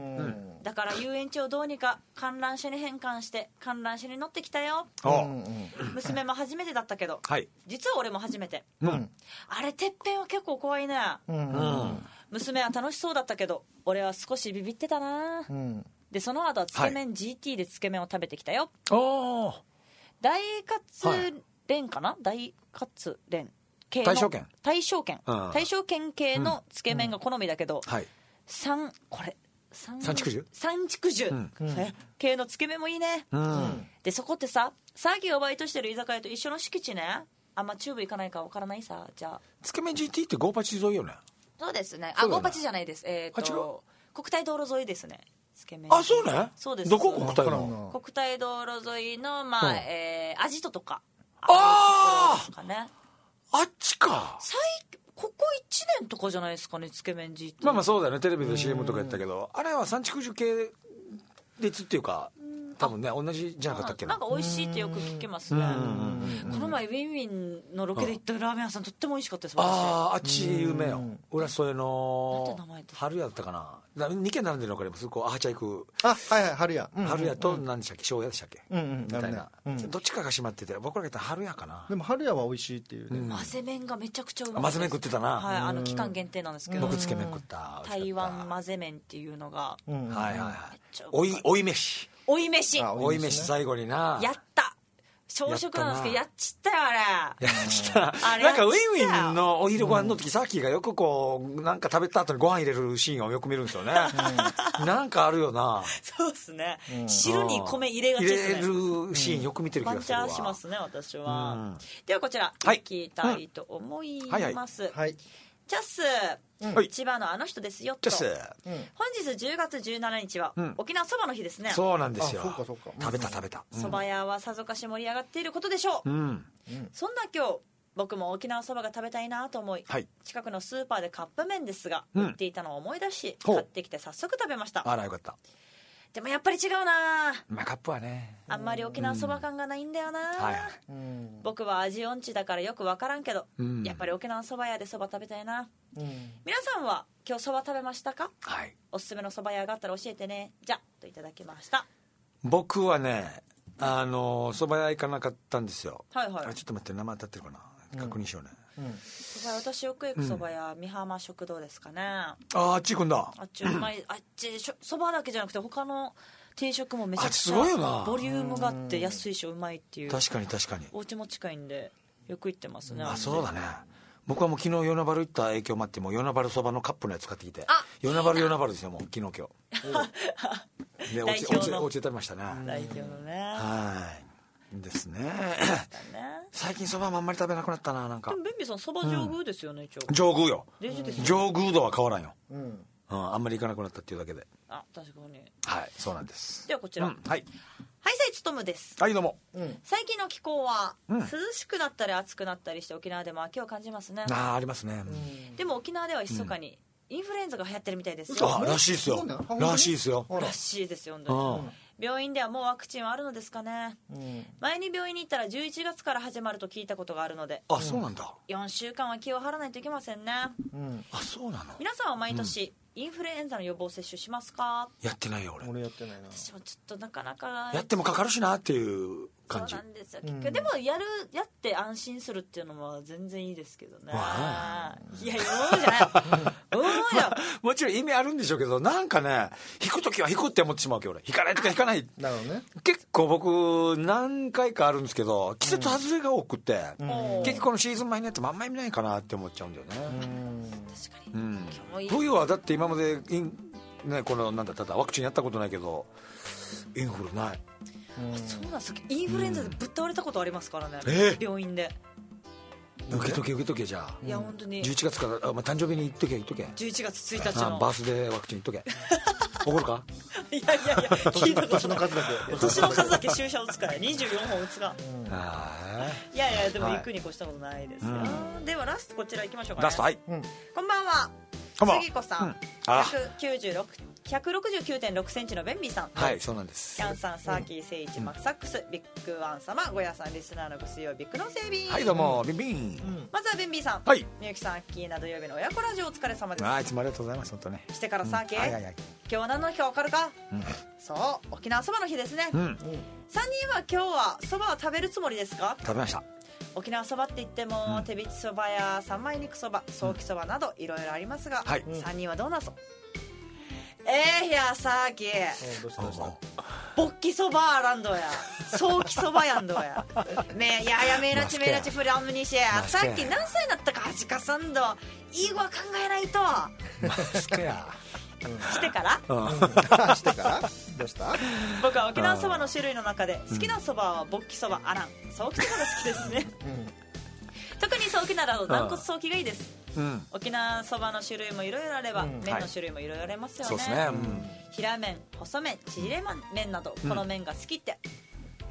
だから遊園地をどうにか観覧車に変換して観覧車に乗ってきたよ、うん、娘も初めてだったけど、はい、実は俺も初めて、うん、あれてっぺんは結構怖いね、うんうん、娘は楽しそうだったけど俺は少しビビってたな、うん、でその後はつけ麺 ジーティー でつけ麺を食べてきたよ、はい、大活連かな、はい、大活連系の大正圏大正圏、うん、大正圏系のつけ麺が好みだけど、うんはい、三これ三竹樹三竹樹、うんうん、系のつけ麺もいいね、うん、でそこってささっきがバイトしてる居酒屋と一緒の敷地ね。あんまチューブ行かないか分からないさ。じゃあつけ麺 ジーティー ってゴーパチ沿いよね。そうですね。あ、ゴーパチじゃないです。えー、と国体道路沿いですね。つけ麺。あ、そうね。そうです。どこ国体の？国体道路沿いのまあ、うん、えー、アジトとか。 ああですかね。 あっちか。 最ここいちねんとかじゃないですかね、つけ麺 ジーティー。 まあまあそうだよね、テレビで シーエム とかやったけど、あれは産地駆除系列っていうか多分ね同じじゃなかったっけな。 なんか美味しいってよく聞きますね。この前ウィンウィンのロケで行ったラーメン屋さんとっても美味しかったです。私あああっち有名よ。浦添のなんて名前だった春屋だったかな。に軒並んでるの分かります。こうアハチャ行くあはいはい春屋、うんうん、 春屋と何でしたっけ、庄屋でしたっけ、 うんうん、 みたいな、 うん、 どっちかが閉まってて僕らが言ったら春屋かな。 でも春屋は美味しいっていうね、 うん、混ぜ麺がめちゃくちゃうまい。 混ぜ麺食ってたな。 はい、あの期間限定なんですけど、 僕つけ麺食った。 台湾混ぜ麺っていうのが、 うん、はいはいはい。おいおい飯おい飯おい飯最後になやった朝食なんですけどやっちったよあれ。 やっちったなんかウィンウィンのお昼ご飯の時、うん、さっきがよくこうなんか食べた後にご飯入れるシーンをよく見るんですよね、うん、なんかあるよな。 そうですね、うん、汁に米入れがちですね。 入れるシーンよく見てる気がするわ。 パンチャーしますね私は、うん、ではこちら、 はい、 いきたいと思います、はいはいはい、 チャス、うん、千葉のあの人ですよと。 チャス、 うん、本日じゅうがつじゅうしちにちは、うん、沖縄そばの日ですね。 そうなんですよ。 そうかそうか、 食べた食べた。 そば屋はさぞかし盛り上がっていることでしょう、うん、そんな今日僕も沖縄そばが食べたいなと思い、はい、近くのスーパーでカップ麺ですが、うん、売っていたのを思い出し買ってきて早速食べました。 あらよかった。 でもやっぱり違うな。 まあカップはねあんまり沖縄そば感がないんだよな、はい、僕は味音痴だからよく分からんけど、うん、やっぱり沖縄そば屋でそば食べたいな、うん、皆さんは今日そば食べましたか、はい、おすすめのそば屋があったら教えてねじゃといただきました。 僕はねあのそば屋行かなかったんですよ。 はいはい。 あちょっと待って名前当たってるかな、確認しようね、 うんうん、私よく行くそば屋、うん、美浜食堂ですかね。ああっち行くんだ。 あっちうまいあっちそばだけじゃなくて他の定食もめちゃくちゃボリュームがあって安いしうまいっていう。 確かに確かにお家も近いんでよく行ってますね。 あそうだね。僕はもう昨日与那原行った影響もあってもう与那原そばのカップのやつ買ってきて与那原与那原ですよもう昨日今日でお家で食べましたね。 代表のねはいですね最近そばもあんまり食べなくなったな。なんかでもベンビーさんそば上宮ですよね、 うん、一応上宮よ。上宮度は変わらんよ、うんうん、あんまり行かなくなったっていうだけで。 あ確かにはいそうなんです。 ではこちら、うん、 はいハイサイツトムです。 はいどうも、 うん、最近の気候は、うん、涼しくなったり暑くなったりして沖縄でも秋を感じますね。 あありますね、 うん、でも沖縄では密かに、インフルエンザが流行ってるみたいですよ。あらしいですよらしいですよらしいですよ本当に、うん病院ではもうワクチンはあるのですかね、うん、前に病院に行ったらじゅういちがつから始まると聞いたことがあるので。 あそうなんだ。 よんしゅうかんは気を張らないといけませんね、 うん、あそうなの。 皆さんは毎年、うん、インフルエンザの予防接種しますか。 やってないよ俺。 俺やってないな。 私もちょっとなかなかやってもかかるしなっていう感じ。 そうなんですよ結局、うん、でもやるやって安心するっていうのは全然いいですけどね。いやいやそうじゃないうんまあ、もちろん意味あるんでしょうけどなんかね引くときは引くって思ってしまうけど俺引かないとか引かないなるほどね。 結構僕何回かあるんですけど季節外れが多くて、うん、結局このシーズン前のやつもあんまり見ないかなって思っちゃうんだよね。 うん確かに、うん、今日もいい冬はだって今までねこのなんだただワクチンやったことないけどインフルない。 うんそうなんですインフルエンザでぶっ倒れたことありますからね、うん、病院で受けとけ受けとけじゃあ。 いや本当にじゅういちがつからあ、まあ、誕生日に行っとけ行っとけじゅういちがつついたちのバースデーワクチン行っとけ怒るかいやいやいや聞いたことない年の数だけ年の数だけ注射を打つからにじゅうよんほん打つが、うん、いやいやでも行くに越したことないですよ、はい、ではラストこちら行きましょうかね。 ラストはい、 うん、こんばんは杉子さん、うん、ひゃくきゅうじゅうろく ひゃくろくじゅうきゅうてんろくセンチのベンビーさん。 はいそうなんです。 キャンさんサーキーセイチ、うん、マクサックスビッグワン様ゴヤさんリスナーのぐすよビッグの整備。 はいどうもビンビン、うん、 まずはベンビーさん、 はいみゆきさんアッキーな土曜日の親子ラジオお疲れ様です。 あいつもありがとうございます本当ね。 してからサーキー、 うんはいはいはい、 今日は何の日か分かるか、うん、そう沖縄そばの日ですね、うん、さんにんは今日はそばを食べるつもりですか。 食べました。 沖縄そばって言っても、うん、手びちそばや三枚肉そばソーキそばなどいろいろありますが、はい、さんにんはどうなそう。えー、いやさっきどうしたどうしたボッキそばランドやソーキそばやんどやめややめなちめなちフラムにしやさっき何歳になったかはじかさんどいい語は考えないとマスクやしてから、 うん、してからどうした僕は沖縄そばの種類の中で好きなそばはボッキそばあらんソーキそばが好きですね、うん、特にソーキなら軟骨ソーキがいいです、うん、沖縄そばの種類もいろいろあれば、うん、麺の種類もいろいろありますよね、はい、そうですね、うん、平麺細麺縮れ麺などこの麺が好きって、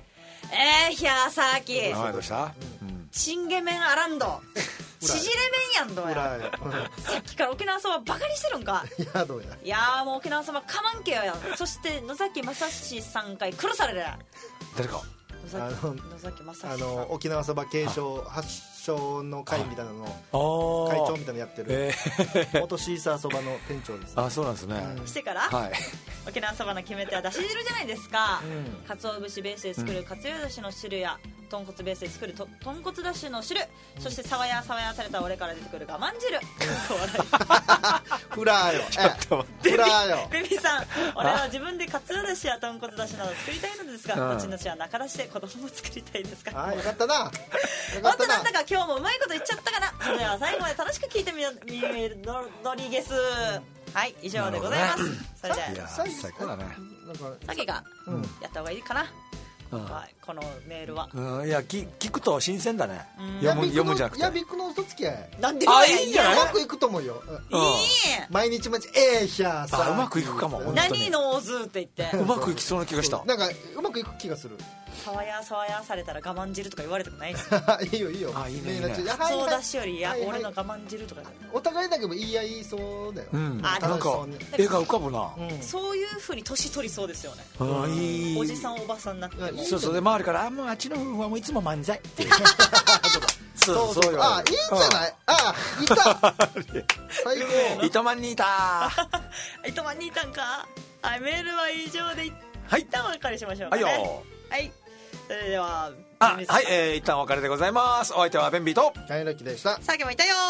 えーひゃーさーきはい、どうした？ チンゲメンアランド縮れ麺やんどうやさっきから沖縄そばバカにしてるんか。 いやどうやいやーもう沖縄そばかまんけよやん。そして野崎正史さんかい殺される。 誰か野崎あの野崎正史さん、 あの沖縄そば継承発祥の会みたいなのあ会長みたいなのやってる、 えー、 元シーサーそばの店長です。 あ、そうなんですね、 してから、 はい、 沖縄そばの決め手はだし汁じゃないですか、 うん、 かつお節ベースで作るかつおだしの汁や豚骨ベースで作ると豚骨だしの汁、そしてさわやさわやされた俺から出てくる我慢汁。 フラーよちょっとフラーよベビーさん、俺は自分でかつおだしや豚骨だしなど作りたいのですが、 うん後々は中出しで子供も作りたいですか。 あーよかったなよか本ったな当なんだか今日もうまいこと言っちゃったかな。それでは最後まで楽しく聞いてみよみるドドリゲス。はい以上でございます。それでいや最後最高だね。 なんかさきがうんやった方がいいかな、 うんはいこのメールは。 うん、いやき聞くと新鮮だね、 うん読むいや読むんじゃなくて。 いやビッグの嘘つきやなんであいいんじゃないうまくいくと思うよ。 うんいい毎日毎日ええひゃーさあうまくいくかも本当に何ノーズって言ってうまくいきそうな気がした。 なんかうまくいく気がする。 さわやさわやされたら我慢汁とか言われてもないんですよ。 いいよいいよ。 あいいねいいねなっちゃうやかつおはいはいだしよりいやはいはい俺の我慢汁とかじゃないお互いだけど言い合いそうだよ。 うん、 あなんか楽しそうに絵が浮かぶな、 うんそういう風に年取りそうですよね。 あいいおじさんおばさんになってもいやいいそうそうで周りからあもうあっちの夫婦はもういつも漫才ってそうそうよあいいんじゃないあいた最高糸満にいた糸満にいたんか。はい、メールは以上ではい一旦お別れしましょうかね。 はいよはいそれではあベンビーさんはい、えー、一旦お別れでございます。お相手はベンビーと大のきでした。 さっきもいたよ。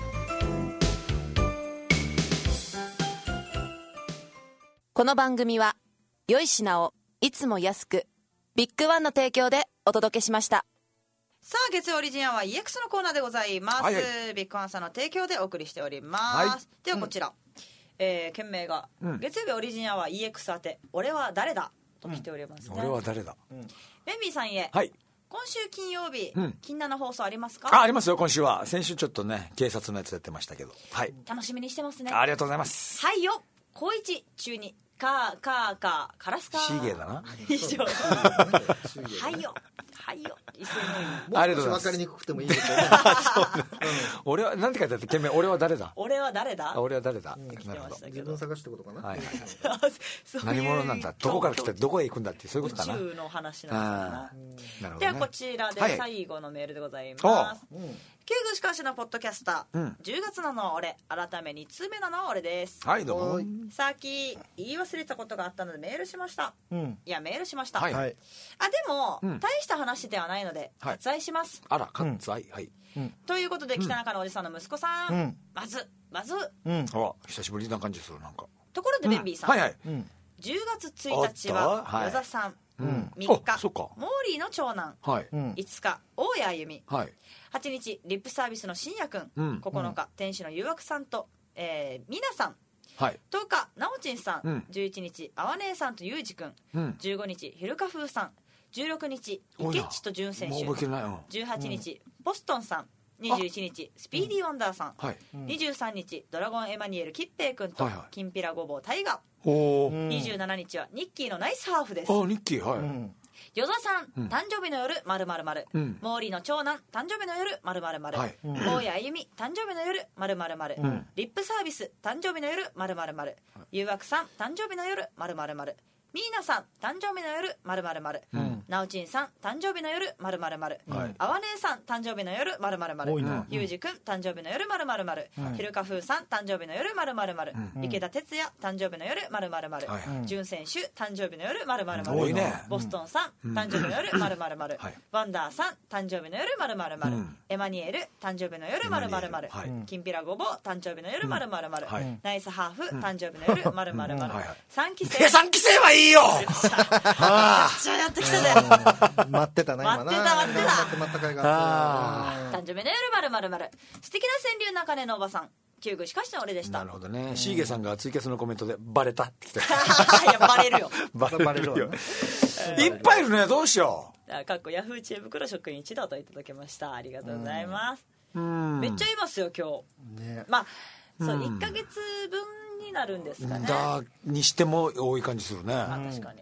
この番組は良い品をいつも安くビッグワンの提供でお届けしました。 さあ月曜オリジンアワー イーエックス のコーナーでございます、 はいはビッグワンさんの提供でお送りしております、 はいではこちら、えー件名が、 うん月曜日オリジンアワー イーエックス 宛て俺は誰だと来ておりますね、 俺は誰だ。 ベンビーさんへ、 はい今週金曜日、 うん金七放送ありますか。 あありますよ。今週は先週ちょっとね警察のやつやってましたけど、はい楽しみにしてますね。 ありがとうございます。 はいよ高一中にカーカーカーカラスカーシーゲーだな以上はいよはいよ一斉のもう少し分かりにくくてもいいですよね。 俺はなんて書いてあった懸命俺は誰だ。 俺は誰だあ俺は誰だ、 来てなるほどましたけど自分探しってことかな。 はいはいそういう何者なんだどこから来てどこへ行くんだってそういうことかな。 宇宙の話なんだあーなるほどね。 ではこちらではい最後のメールでございおます、 うん旧具しかしのポッドキャスター、 うんじゅうがつなの俺改めに通目なの俺です。 はいどうもはいさっき言い忘れたことがあったのでメールしました。 うんいやメールしました、 はいはい。 あでも、 うん大した話ではないのではい割愛します、 あらカッツアイはいということで北中のおじさんの息子さん、 うんまずまずうんあ久しぶりな感じするなんか。 ところでベンビーさん、 はいはいうんじゅうがつついたちはおっとはい与座さん、 うんみっかあそっかモーリーの長男、 はいうんいつか大谷あゆみ、 はいはちにちリップサービスの深夜くん、 うんここのか天使の誘惑さんと、えー、みなさん、 はいとおかなおちんさん、 うんじゅういちにちあわ姉さんとゆうじくん、 うんじゅうごにちひるかふうさん、じゅうろくにち多いなイケッチとじゅん選手、 もう覚えきれないうんじゅうはちにちボストンさん、にじゅういちにちスピーディーワンダーさん、 はいにじゅうさんにちドラゴンエマニュエルキッペイくんと、 はいはいきんぴらごぼうタイガ、 おおうんにじゅうしちにちはニッキーのナイスハーフです。 あニッキーはいうん与座さん、 うん誕生日の夜まるまるまる、 うんモーリーの長男誕生日の夜まるまるまる、 はい大谷あゆみ誕生日の夜まるまるまる、 んリップサービス誕生日の夜まるまるまる、誘惑さん誕生日の夜まるまるまる、ミーナさん誕生日の夜まるまるまる、なおちんさん誕生日の夜まるまるまる、 はいあわ姉さん誕生日の夜まるまるまる多いな、 ゆうじくん誕生日の夜まるまるまる、ひるかふうさん誕生日の夜まるまるまる、池田哲也誕生日の夜まるまるまるはいはい、 じゅん選手誕生日の夜まるまるまる、 多いねボストンさん誕生日の夜まるまるまる、 はいワンダーさん誕生日の夜まるまるまる、 うんエマニュエル誕生日の夜まるまるまる、 はいきんぴらごぼう誕生日の夜まるまるまる、 はいナイスハーフ誕生日の夜まるまるまる、 はいはい三期生計算規制はいいよあじゃあやってきたぜ待ってたな今な。 待ってた待ってた待って待った甲斐があ誕生日の夜まるまるまる、素敵な川柳中根のおばさん、旧具しかしの俺でした。 なるほどね。シーゲさんがツイキャスのコメントでバレたって来ていやバレるよ。 バレるよバレるわいっぱいいるね。どうしよかっこヤフー知恵袋職員一同といただきました。ありがとうございます。 う。うんめっちゃいますよ今日。 ね。 まあそううんいっかげつぶんになるんですかね。 だにしても多い感じするね。 まあ確かに。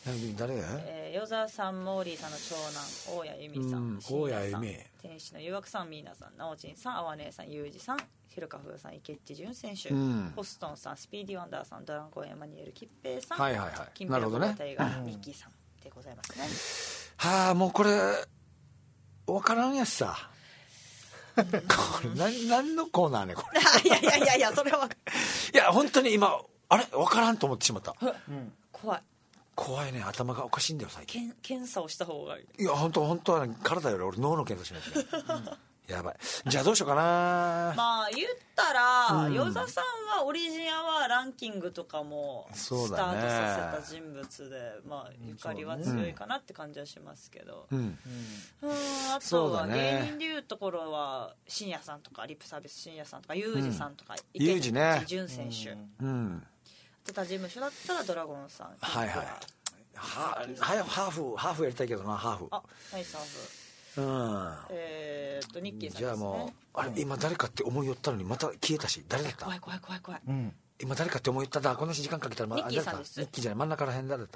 誰や、 えー、与沢さん、モーリーさんの長男大谷由美さん、 大谷由美、 天使の誘惑さん、ミーナさん、なおちんさん、あわねえさん、ゆうじさん、ひろかふうさん、池内淳選手、うん、ホストンさん、スピーディーワンダーさん、ドラゴンエマニュエル吉平さん、 はいはいはい、 金メダルのタイガー、ミッキーさんでございますね。 はあ、もうこれ分からんやつさこれ何, 何のコーナーねこれいやいやいやいや、それは分かる。 いや本当に今あれ分からんと思ってしまった、 うん、怖い怖いね、頭がおかしいんだよ最近。 検査をした方がいい。 いや本当本当は、ね、体より俺脳の検査しないとね、うん、やばい。じゃあどうしようかな。 まあ言ったら、うん、与座さんはオリジンアワーランキングとかもスタートさせた人物で、まあゆかりは強いかなって感じはしますけど、うんうん、あとは芸人でいうところは深夜さんとかリップサービス深夜さんとかユージさんとか、うん、池内淳選手、うんうん他事務所だったらドラゴンさん、 はいはい、はハーフハーフやりたいけどな、ハーフ。 あ、ナイスハーフ。うん。えー、っとニッキーさんですね。 じゃあもうあれ今誰かって思いよったのにまた消えたし、誰だった？ 怖い怖い怖い怖い。 うん。今誰かって思いよっただ、こんな時間かけたらまニッキーさんです。 ニッキーじゃない、真ん中ら辺誰だった？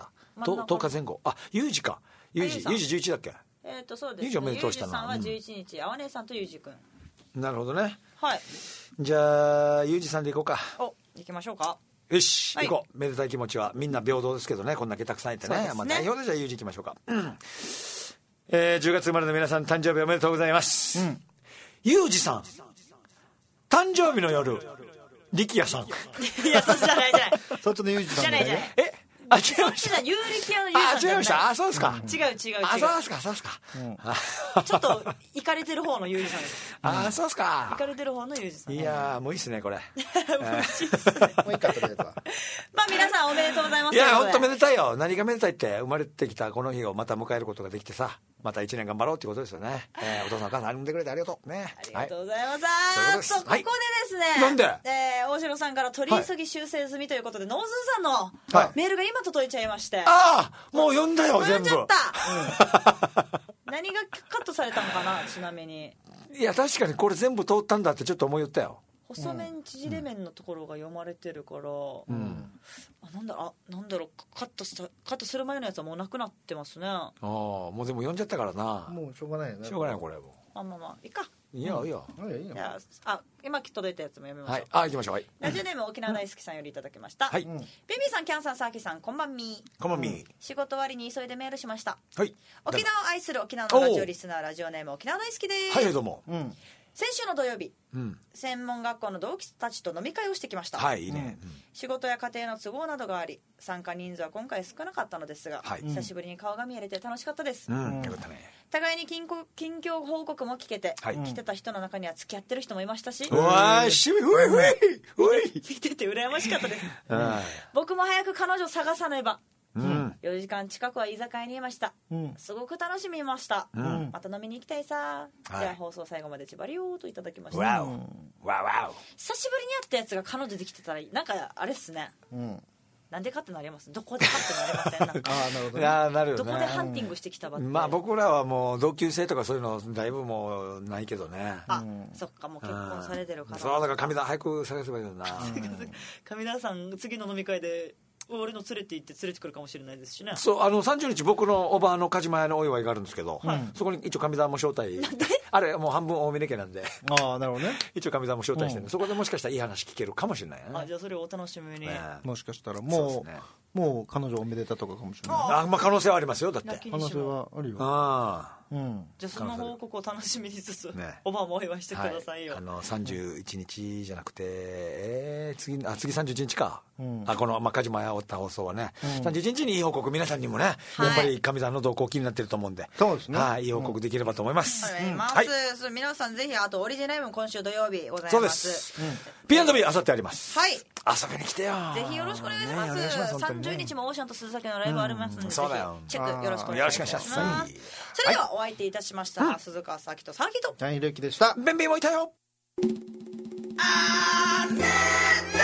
ととおかぜん後。あ、ユージか。ユージユージじゅういちだっけ？ えー、っとそうです、ね。 ユージおめでとうしたな。 ユージさんはじゅういちにち、うん、あわねえさんとユージくん。 なるほどね。 はい。 じゃあユージさんでいこうか。 お、行きましょうか。 よし、はい、行こう。めでたい気持ちはみんな平等ですけどね、こんだけたくさんいて ね, ね、まあ、代表でじゃあユージ行きましょうか、うんえー、じゅうがつ生まれの皆さん誕生日おめでとうございます、うん、ユージさん誕生日の夜力也さんいやそっちじゃないじゃないそっちのユージさんじゃないじゃないえあ、違いました。 有力屋のユージさんじゃない。あ、違いました。 あ、そうですか。 違う違う違う。 あ、そうですか、そうですか。 うん、ちょっとイカれてる方のユージさんです。 あ、そうですか。 イカれてる方のユージさん。 いやもういいっすねこれ。もういいかとりあえずは。 まあ皆さんおめでとうございます。 いや本当めでたいよ。何がめでたいって生まれてきたこの日をまた迎えることができてさ。また一年頑張ろうっていうことですよね、えー、お父さんお母さん産んでくれてありがとうね。 ありがとうございます、はい、そうここでですね、 はい、なんで、 えー、大城さんから取り急ぎ修正済みということで、はい、ノーズンさんのメールが今届いちゃいまして、はい、 ああもう読んだよ全部読んじゃった、うん、何がカットされたのかなちなみに。 いや確かにこれ全部通ったんだってちょっと思いよったよ。 細麺縮れ麺のところが読まれてるから、うん、あなんだあなんだろうカットしたカットする前のやつはもうなくなってますね。ああもうでも読んじゃったからな。 もうしょうがないよね。 しょうがないこれも。 まあまあまあいいか。 いいよいいよ。 うん、いいよ。 あ今届いたやつも読みましょう。 はい。あ行きましょう。はい。 ラジオネーム沖縄大好きさんよりいただきました。 はい。 ビビーさんキャンさんサーキさんこんばんみ。 こんばんみ。 仕事終わりに急いでメールしました。 はい。 沖縄を愛する沖縄のラジオリスナーラジオネーム沖縄大好きです。 はいどうも。うん。 先週の土曜日、うん、専門学校の同期たちと飲み会をしてきました。 はいいいね、 うん、仕事や家庭の都合などがあり参加人数は今回少なかったのですが、はい、久しぶりに顔が見えれて楽しかったです、うんうん、よかったね。互いに近近況報告も聞けて、はい、来てた人の中には付き合ってる人もいましたし、 うわーしみういうい見てて羨ましかったです、うん、僕も早く彼女探さねば。うん、よじかん近くは居酒屋にいました、うん、すごく楽しみました、うん、また飲みに行きたいさ、はい、じゃあ放送最後まで縛りよーといただきました。 わおわわ久しぶりに会ったやつが彼女できてたらなんかあれっすね、うん、なんでかってなります。どこでかってなりませんなんかあなるほど、ね、あなるよね。 どこでハンティングしてきたばって、うん、 まあ僕らはもう同級生とかそういうのだいぶもうないけどね。 あ、うん、そっかもう結婚されてるから、うん、 そうだから神田早く探せばいいのな神田さん次の飲み会で俺の連れて行って連れてくるかもしれないですしね。 そうあのさんじゅうにち僕のおばの梶間屋のお祝いがあるんですけど、はい、そこに一応神田も招待あれもう半分大峰家なんでああなるほどね一応神田も招待してるんで、うん、そこでもしかしたらいい話聞けるかもしれないね。 あじゃあそれをお楽しみに、ね、 もしかしたらもう、ね、もう彼女おめでたとかかもしれない。 あ、まあ、可能性はありますよだって可能性はあるよ。 あうん、じゃあその報告を楽しみにしつつ、ね、おばもお祝いしてくださいよ、 はい、あのさんじゅういちにちじゃなくて、えー、次あ次さんじゅういちにちか、うん、あこの、まあ、梶間屋おった放送はね、うん、さんじゅういちにちにいい報告皆さんにもね、はい、やっぱり神さんの動向気になってると思うんで、 そうですね、 はい、いい報告できればと思います、 うん、ます、はい、皆さんぜひあとオリジナルも今週土曜日ございます。そうです、 うん、ピーアンドビー あさってあります。 はい遊びに来てよぜひよろしくお願いします、ね、ますさんじゅうにちもオーシャンと鈴崎のライブありますので、うん、 そうだよチェックよろしくお願いします。それではお相手いたしました、はい、鈴川咲と咲とジャニールキでした。 ベンビーもいたよ。あーねー